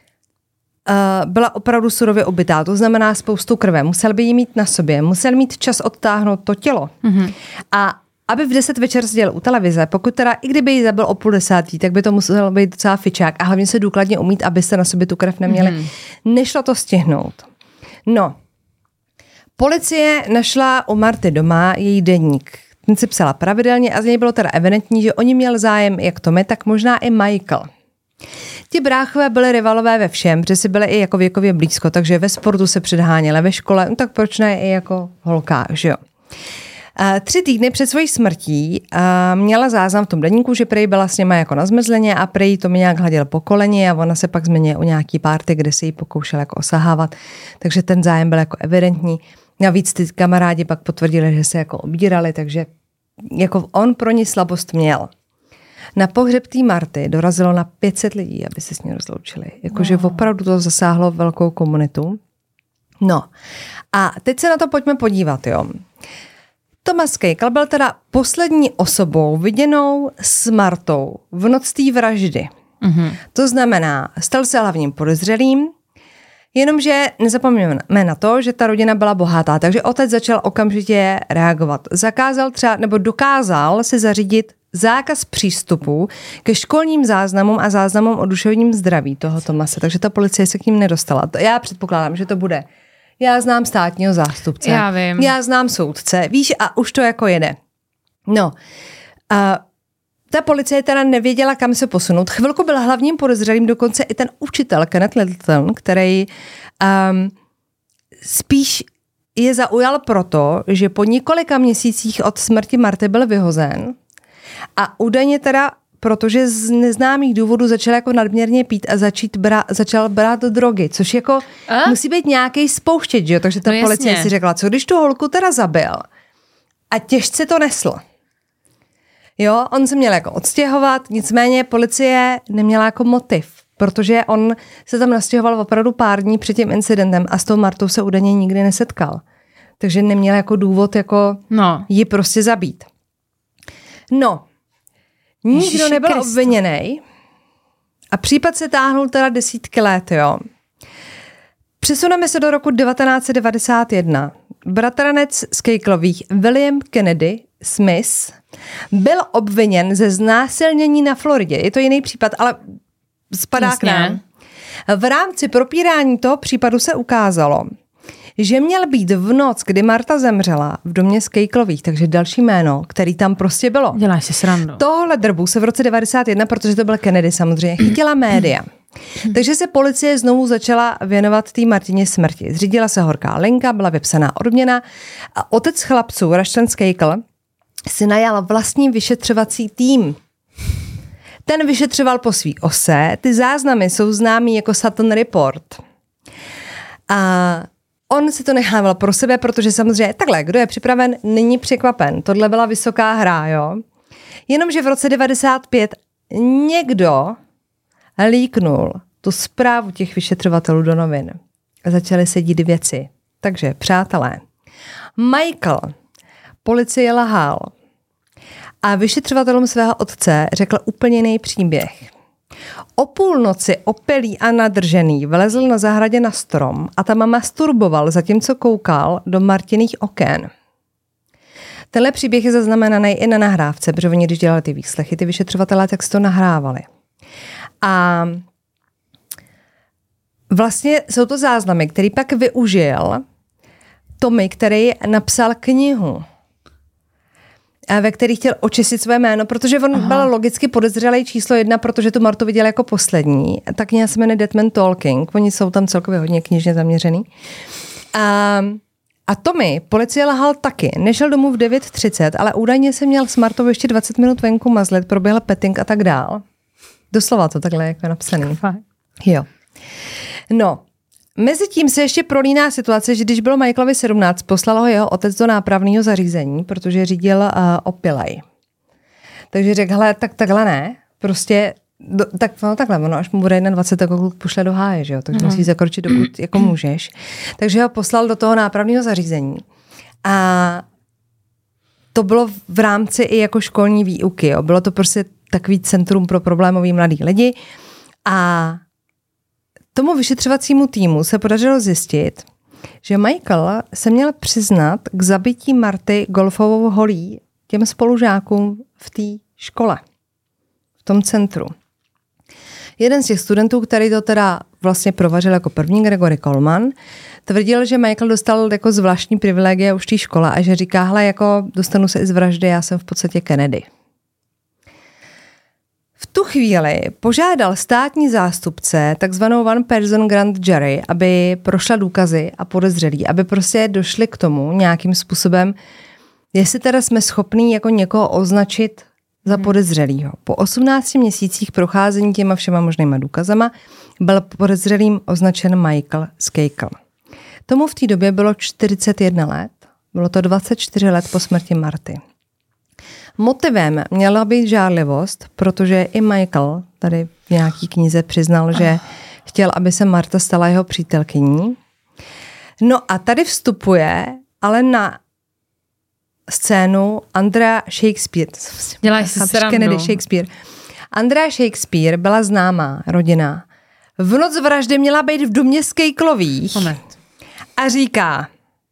byla opravdu surově ubitá, to znamená spoustu krve, musel by jí mít na sobě, musel mít čas odtáhnout to tělo. A aby v 10 večer seděl u televize, pokud teda i kdyby ji zabil o 9:30, tak by to musel být docela fičák a hlavně se důkladně umít, abyste na sobě tu krev neměli. Nešlo to stihnout. No, policie našla u Marty doma její deník. Ten si psala pravidelně a z něj bylo teda evidentní, že o ní měl zájem jak Tommy, tak možná i Michael. Ti bráchové byli rivalové ve všem, protože si byli i jako věkově blízko, takže ve sportu se předháněli, ve škole, no tak proč ne i jako holkách, že jo. 3 týdny před svojí smrtí měla záznam v tom deníku, že prej byla s něma jako na zmrzlině a prej to mi nějak hladil po koleni a ona se pak změnila o nějaký párty, kde se jí pokoušel jako osahávat, takže ten zájem byl jako evidentní. Navíc ty kamarádi pak potvrdili, že se jako obírali, takže jako on pro ní slabost měl. Na pohřeb té Marty dorazilo na 500 lidí, aby se s ní rozloučili. Jakože opravdu to zasáhlo velkou komunitu. No a teď se na to pojďme podívat, jo. Thomas Skakel byl teda poslední osobou viděnou s Martou v noc té vraždy. To znamená, stal se hlavním podezřelým, jenomže nezapomeňme na to, že ta rodina byla bohatá, takže otec začal okamžitě reagovat. Dokázal si zařídit zákaz přístupu ke školním záznamům a záznamům o duševním zdraví toho Thomase, takže ta policie se k ním nedostala. Já předpokládám, že to bude. Já znám státního zástupce. Já vím. Já znám soudce. Víš, a už to jako jede. No, ta policie teda nevěděla, kam se posunout. Chvilku byl hlavním podezřelým dokonce i ten učitel Kenneth Littleton, který spíš je zaujal proto, že po několika měsících od smrti Marty byl vyhozen a údajně teda protože z neznámých důvodů začal jako nadměrně pít a začal brát drogy, což jako musí být nějaký spouštěč, jo? Takže ta policie si řekla, co když tu holku teda zabil a těžce to nesl. Jo, on se měl jako odstěhovat, nicméně policie neměla jako motiv, protože on se tam nastěhoval opravdu pár dní před tím incidentem a s tou Martou se údajně nikdy nesetkal. Takže neměl jako důvod jako ji prostě zabít. No, nikdo nebyl obviněný a případ se táhnul teda 10 let, jo. Přesuneme se do roku 1991. Bratranec Skakelových William Kennedy Smith byl obviněn ze znásilnění na Floridě. Je to jiný případ, ale spadá k nám. V rámci propírání toho případu se ukázalo, že měl být v noc, kdy Marta zemřela, v domě Skakelových, takže další jméno, který tam prostě bylo. Děláš si srandu. Tohle drbu se v roce 91, protože to byl Kennedy samozřejmě, chytila média. Takže se policie znovu začala věnovat té Martině smrti. Zřídila se horká linka, byla vypsaná odměna a otec chlapců, Rushton Skakel, si najal vlastní vyšetřovací tým. Ten vyšetřoval po svý ose, ty záznamy jsou známý jako Sutton Report. A on si to nechával pro sebe, protože samozřejmě takhle, kdo je připraven, není překvapen. Tohle byla vysoká hra, jo. Jenomže v roce 95 někdo líknul tu zprávu těch vyšetřovatelů do novin. Začaly se dít věci. Takže, přátelé, Michael policii lhal a vyšetřovatelům svého otce řekl úplně jiný příběh. O půlnoci opilý a nadržený vlezl na zahradě na strom a tam masturboval, zatímco koukal do Martiných oken. Tenhle příběh je zaznamenaný i na nahrávce, protože oni, když dělali ty výslechy, ty vyšetřovatelé, tak si to nahrávali. A vlastně jsou to záznamy, který pak využil Tommy, který napsal knihu, ve který chtěl očistit své jméno, protože on byl logicky podezřelý číslo 1, protože tu Martu viděl jako poslední. Ta kniha se jmenuje Dead Man Talking, oni jsou tam celkově hodně knižně zaměřený. A Tommy policie lhal taky. Nešel domů v 9:30, ale údajně se měl s Martou ještě 20 minut venku mazlit, proběhl petting a tak dál. Doslova to takhle jako napsaný. Jo. No, mezitím se ještě prolíná situace, že když bylo Michaelovi 17, poslal ho jeho otec do nápravného zařízení, protože řídil opilej. Takže řekl, hele, tak takhle ne, prostě, takhle, ono až mu bude 21, tak ho pošle do háje, že jo, takže musíš zakročit, dokud jako můžeš. Takže ho poslal do toho nápravného zařízení. A to bylo v rámci i jako školní výuky, jo. Bylo to prostě takový centrum pro problémový mladý lidi a tomu vyšetřovacímu týmu se podařilo zjistit, že Michael se měl přiznat k zabití Marty golfovou holí těm spolužákům v té škole, v tom centru. Jeden z těch studentů, který to teda vlastně provařil jako první, Gregory Coleman, tvrdil, že Michael dostal jako zvláštní privilegie už té škole a že říká, hele, jako dostanu se i z vraždy, já jsem v podstatě Kennedy. V tu chvíli požádal státní zástupce takzvanou one person grand jury, aby prošla důkazy a podezřelí, aby prostě došli k tomu nějakým způsobem, jestli teda jsme schopní jako někoho označit za podezřelýho. Po 18 měsících procházení těma všema možnýma důkazama byl podezřelým označen Michael Skakel. Tomu v té době bylo 41 let, bylo to 24 let po smrti Marty. Motivem měla být žárlivost, protože i Michael tady v nějaký knize přiznal, že chtěl, aby se Marta stala jeho přítelkyní. No a tady vstupuje ale na scénu Andrea Shakespeare. Děláš si srandu. Kennedy Shakespeare. Andrea Shakespeare byla známá rodina. V noc vraždy měla být v domě Skakelových. A říká,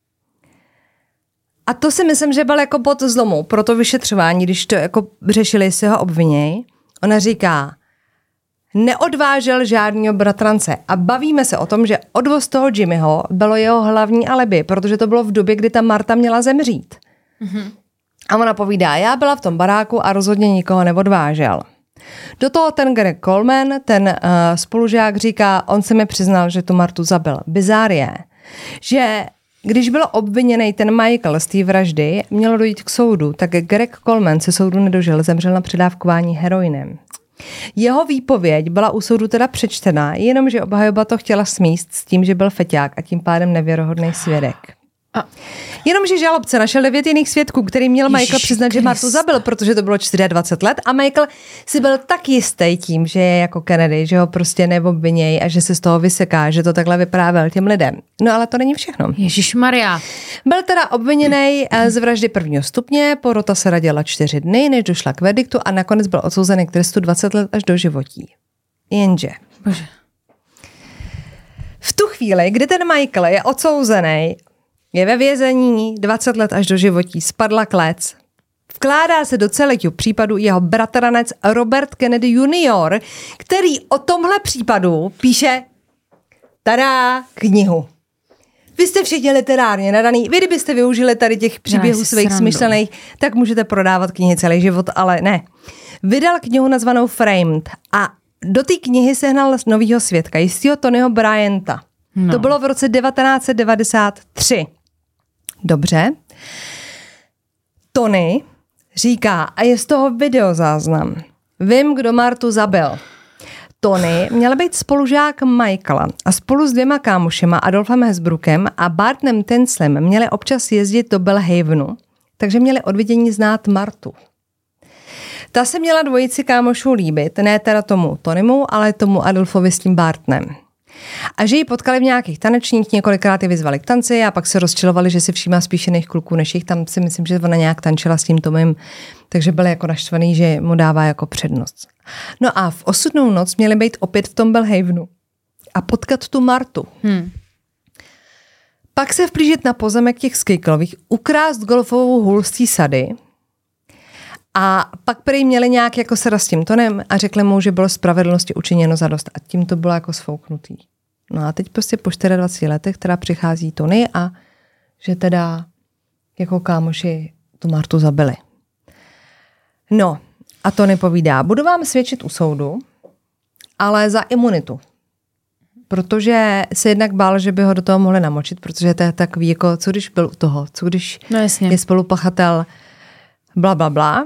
a to si myslím, že byl jako bod zlomu pro to vyšetřování, když to jako řešili, jestli ho obviněj. Ona říká, neodvážel žádného bratrance. A bavíme se o tom, že odvoz toho Jimmyho bylo jeho hlavní alibi, protože to bylo v době, kdy ta Marta měla zemřít. Mm-hmm. A ona povídá, já byla v tom baráku a rozhodně nikoho neodvážel. Do toho ten Greg Coleman, ten spolužák říká, on se mi přiznal, že tu Martu zabil. Bizár je, že když byl obviněný ten Michael z té vraždy, mělo dojít k soudu, tak Greg Coleman se soudu nedožil, zemřel na předávkování heroinem. Jeho výpověď byla u soudu teda přečtená, jenomže obhajoba to chtěla smíst s tím, že byl feťák a tím pádem nevěrohodný svědek. Jenomže žalobce našel 9 jiných svědků, který měl Michael přiznat, že Martu zabil, protože to bylo 24 let a Michael si byl tak jistý tím, že je jako Kennedy, že ho prostě neobvinějí a že se z toho vyseká, že to takhle vyprávěl těm lidem. No ale to není všechno. Ježišmarja. Byl teda obviněný z vraždy 1. stupně, porota se radila 4 dny, než došla k verdiktu a nakonec byl odsouzený k trestu 20 let až do životí. Jenže. Bože. V tu chvíli, kdy ten Michael je odsouzený, je ve vězení 20 let až do životí, spadla klec, vkládá se do celého případu jeho bratranec Robert Kennedy Jr., který o tomhle případu píše knihu. Vy jste všichni literárně nadaný. Vy, kdybyste využili tady těch příběhů svých smyšlených, tak můžete prodávat knihy celý život, ale ne. Vydal knihu nazvanou Framed a do té knihy sehnal novýho svědka, jistýho Tonyho Bryanta. No. To bylo v roce 1993. Dobře. Tony říká, a je z toho videozáznam, vím, kdo Martu zabil. Tony měl být spolužák Michaela a spolu s 2 kámošema Adolfem Hesbrookem a Bartnem Tinslem měli občas jezdit do Belhavenu, takže měli od vidění znát Martu. Ta se měla dvojici kámošů líbit, ne teda tomu Tonymu, ale tomu Adolfovi s tím Bartnem. A že ji potkali v nějakých tanečních, několikrát ji vyzvali k tanci a pak se rozčilovali, že si všímá spíš jiných kluků, než jich. Tam si myslím, že ona nějak tančila s tím Tomem, takže byli jako naštvaný, že mu dává jako přednost. No a v osudnou noc měli být opět v tom Belhavenu a potkat tu Martu. Pak se vplížit na pozemek těch Skejklových, ukrást golfovou hůl z té sady a pak prý měli nějak jako se s tím Tonem a řekli mu, že bylo spravedlnosti učiněno zadost a tím to bylo jako sfouknutý. No a teď prostě po 24 letech teda přichází Tony a že teda jako kámoši tu Martu zabili. No a Tony povídá, budu vám svědčit u soudu, ale za imunitu. Protože se jednak bál, že by ho do toho mohli namočit, protože to je takový jako, co když byl u toho, co když je spolupachatel bla, bla, bla.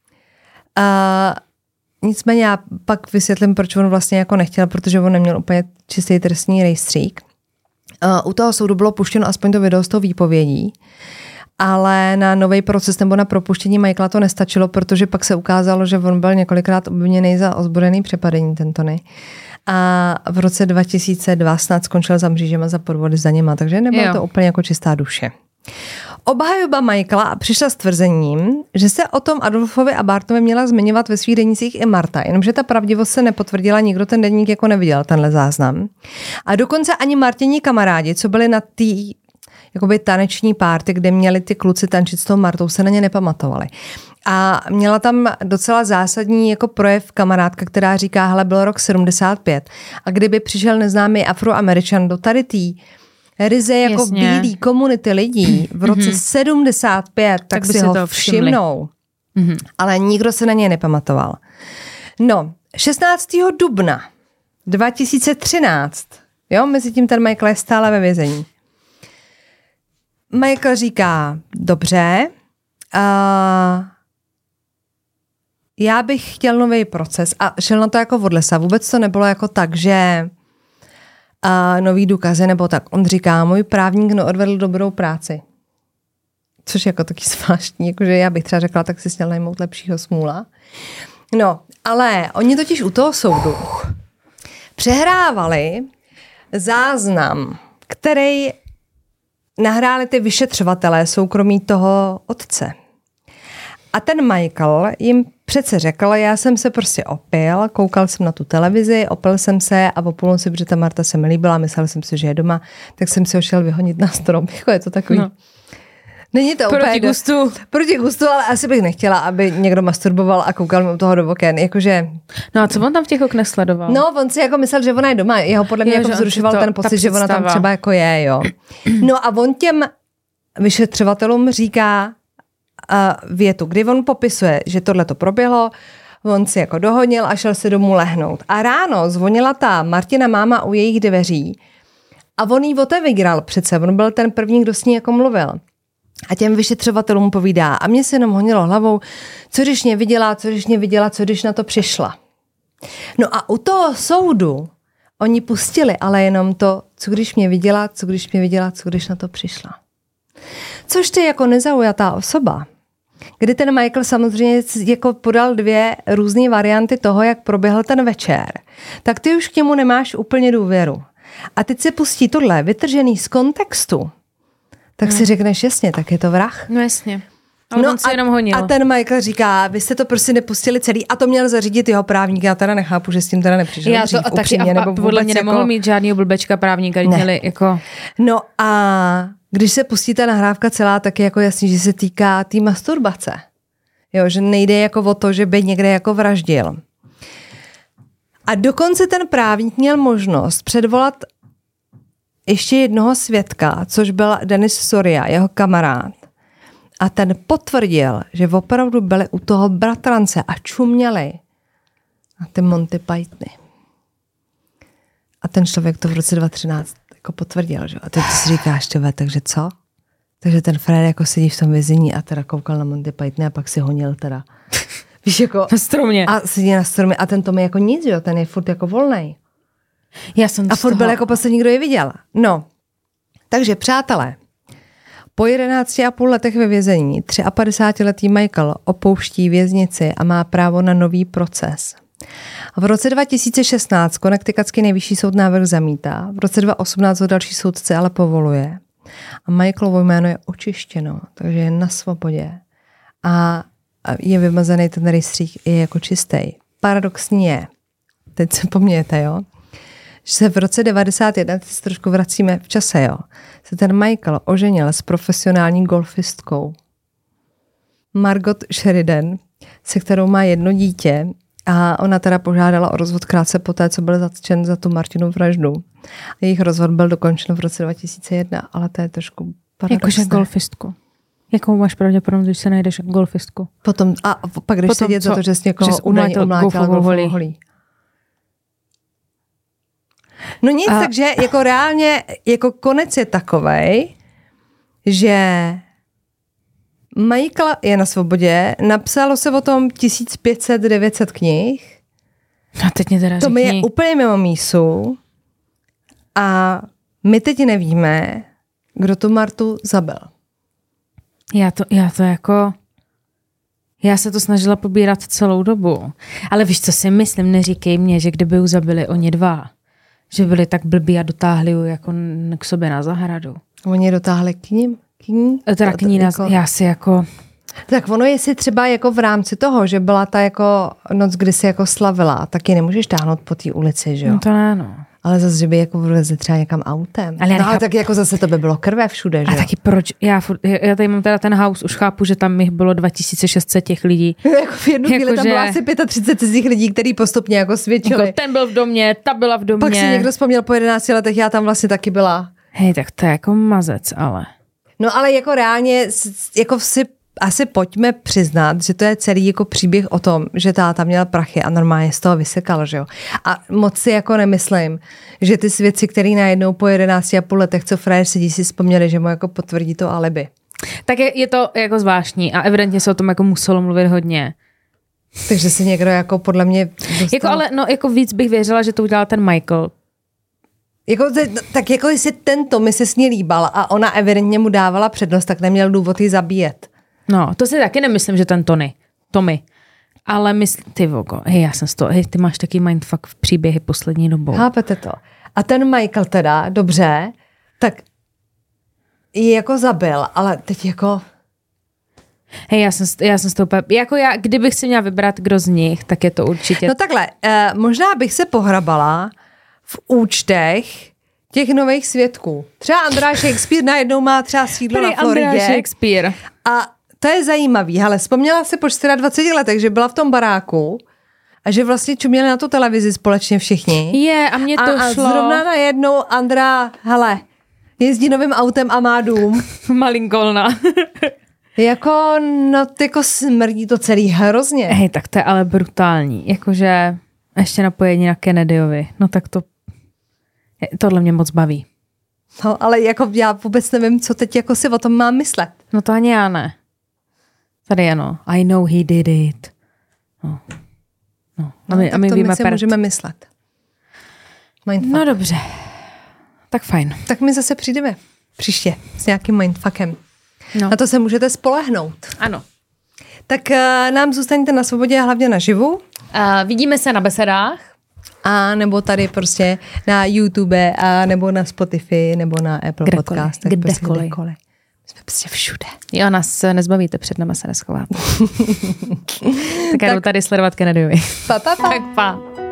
Nicméně já pak vysvětlím, proč on vlastně jako nechtěl, protože on neměl úplně čistý trestní rejstřík. U toho soudu bylo puštěno aspoň to video z toho výpovědí, ale na nový proces nebo na propuštění Michaela to nestačilo, protože pak se ukázalo, že on byl několikrát obviněný za ozbrojený přepadení, ten Tony. A v roce 2002 snad skončil za mřížema za podvody s daněma, takže nebylo to úplně jako čistá duše. Obhajoba Michaela přišla s tvrzením, že se o tom Adolfovi a Bartovi měla zmiňovat ve svých denících i Marta, jenomže ta pravdivost se nepotvrdila, nikdo ten deník jako neviděl, tenhle záznam. A dokonce ani Martiní kamarádi, co byli na té jakoby taneční párty, kde měli ty kluci tančit s tou Martou, se na ně nepamatovali. A měla tam docela zásadní jako projev kamarádka, která říká, hele, byl rok 75 a kdyby přišel neznámý Afroameričan do tady tý ryze jako bílý komunity lidí v roce 75, tak si ho všimnou. Ale nikdo se na něj nepamatoval. No, 16. dubna 2013, jo, mezi tím ten Michael je stále ve vězení. Michael říká, dobře, já bych chtěl nový proces a šel na to jako od lesa. Vůbec to nebylo jako tak, že nový důkazy nebo tak. On říká, můj právník neodvedl dobrou práci. Což je jako taky zvláštní, jakože já bych třeba řekla, tak si směl najmout lepšího smůla. No, ale oni totiž u toho soudu přehrávali záznam, který nahráli ty vyšetřovatelé soukromí toho otce. A ten Michael jim přece řekl, já jsem se prostě opil, koukal jsem na tu televizi, opil jsem se a o půlnoci, protože ta Marta se mi líbila, myslel jsem si, že je doma, tak jsem si ho šel vyhonit na strom. Jako je to takový... No. Není to proti gustu, ale asi bych nechtěla, aby někdo masturboval a koukal mi u toho do oken. Jakože... No a co on tam v těch oknech sledoval? No, on si jako myslel, že ona je doma. Jeho podle mě jako vzrušoval ten pocit, že ona tam třeba jako je, jo. No a on těm vyšetřovatelům říká větu, kdy on popisuje, že tohle to proběhlo, on si jako dohodnil a šel se domů lehnout. A ráno zvonila ta Martina máma u jejich dveří a on jí otevíral přece, on byl ten první, kdo s ní jako mluvil. A těm vyšetřovatelům povídá, a mě se jenom honilo hlavou, co když mě viděla, co když na to přišla. No a u toho soudu oni pustili ale jenom to, co když mě viděla, co když na to přišla. Což ty jako nezaujatá osoba, kdy ten Michael samozřejmě jako podal 2 různé varianty toho, jak proběhl ten večer, tak ty už k němu nemáš úplně důvěru. A teď se pustí tohle vytržený z kontextu, tak si řekneš jasně, tak je to vrah. No jasně. Ale on si jenom honil. A ten Michael říká, vy jste to prostě nepustili celý a to měl zařídit jeho právník. Já teda nechápu, že s tím teda nepřišel. Já to taky a podle mě nemohl mít žádnýho blbečka právníka, když měli jako... No a když se pustí ta nahrávka celá, tak je jako jasný, že se týká té masturbace. Jo, že nejde jako o to, že by někde jako vraždil. A dokonce ten právník měl možnost předvolat ještě jednoho svědka, což byl Denis Soria, jeho kamarád. A ten potvrdil, že opravdu byli u toho bratrance a čuměli na ty Monty Pythony. A ten člověk to v roce 2013 jako potvrdil. Že? A teď si říkáš, tebe, takže co? Takže ten Fred jako sedí v tom vězení a teda koukal na Monty Pythony a pak si honil teda. Víš, jako... Na stromě. A sedí na stromě a ten Tom je jako nic, jo? Ten je furt jako volnej. A furt byl jako poslední, kdo je viděl. No, takže přátelé, po 11,5 letech ve vězení 53letý Michael opouští věznici a má právo na nový proces. V roce 2016 Connecticutský nejvyšší soud návrh zamítá, v roce 2018 ho další soudce ale povoluje. A Michaelovo jméno je očištěno, takže je na svobodě. A je vymazaný ten rejstřík, je jako čistý. Paradoxní je, teď se pomějete, jo, že se v roce 91, teď se trošku vracíme v čase, jo, se ten Michael oženil s profesionální golfistkou Margot Sheridan, se kterou má jedno dítě a ona teda požádala o rozvod krátce poté, co byl zatčen za tu Martinu vraždu. Jejich rozvod byl dokončen v roce 2001, ale to je trošku paradoxné. Jakože golfistku. Jakou máš pravděpodobnost, když se najdeš golfistku? Potom, a pak jdeš sedět za to, že jsi někoho umlátila golfovou holí. No nic, takže jako reálně jako konec je takovej, že Michael je na svobodě, napsalo se o tom 1500-900 knih. A teď mě teda to mi je úplně mimo mísu a my teď nevíme, kdo tu Martu zabil. Já se to snažila pobírat celou dobu. Ale víš, co si myslím, neříkej mě, že kdyby ju zabili oni dva, že byli tak blbí a dotáhli ju jako k sobě na zahradu. Oni dotáhli k ním? Teda k ní, jako... já si jako... Tak ono je si třeba jako v rámci toho, že byla ta jako noc, kdy si jako slavila, taky nemůžeš táhnout po té ulici, že jo? No to ne, no. Ale zase, že by jako vlezli třeba někam autem. Ale tak jako zase to by bylo krve všude, že? A taky proč? Já tady mám teda ten house, už chápu, že tam jich bylo 2600 těch lidí. Jako v jednu chvíli tam bylo asi 35 z těch lidí, kteří postupně jako svědčili. Jako ten byl v domě, ta byla v domě. Pak si někdo vzpomněl po 11 letech, já tam vlastně taky byla. Hej, tak to je jako mazec, ale. No ale jako reálně, jako si asi pojďme přiznat, že to je celý jako příběh o tom, že táta měl prachy a normálně z toho vysekal, že jo. A moc si jako nemyslím, že ty svědci, který najednou po 11,5 letech, co frajer sedí, si vzpomněli, že mu jako potvrdí to alibi. Tak je to jako zvláštní a evidentně se o tom jako muselo mluvit hodně. Takže si někdo jako podle mě dostal... Jako ale no jako víc bych věřila, že to udělal ten Michael. Jako, tak jako jestli ten Tommy se s ní líbal a ona evidentně mu dávala přednost, tak neměl důvod ji zabíjet. No, to si taky nemyslím, že ten Tommy. Ale ty vogo, ty máš taky mindfuck v příběhy poslední dobou. Chápete to? A ten Michael teda, dobře, tak ji jako zabil, ale teď jako... Hej, já jsem s tou jako kdybych si měla vybrat, kdo z nich, tak je to určitě... No takhle, možná bych se pohrabala v účtech těch nových svědků. Třeba Andrea Shakespeare najednou má třeba sídlo na Floridě. Andrea Shakespeare. A to je zajímavý. Hele, vzpomněla si po 24 letech, že byla v tom baráku a že vlastně čuměli na tu televizi společně všichni. A mě to šlo. A zrovna najednou Andrea, hele, jezdí novým autem a má dům. Malinkolna. Jako smrdí to celý hrozně. Hej, tak to je ale brutální. Jakože ještě napojení na Kennedyovi. No tak tohle mě moc baví. No, ale jako já vůbec nevím, co teď jako si o tom mám myslet. No to ani já ne. Tady ano. I know he did it. No. A my víme si můžeme myslet. Mindfuck. No dobře. Tak fajn. Tak my zase přijdeme příště s nějakým mindfuckem. No. Na to se můžete spolehnout. Ano. Tak nám zůstaňte na svobodě a hlavně naživu. Vidíme se na besedách. A nebo tady prostě na YouTube, a nebo na Spotify, nebo na Apple Podcast. Kdekoliv. Jsme prostě všude. Jo, nás nezbavíte, před náma se neschováte. Tak já jdu tady sledovat Kennedyovi. Pa. Tak pa.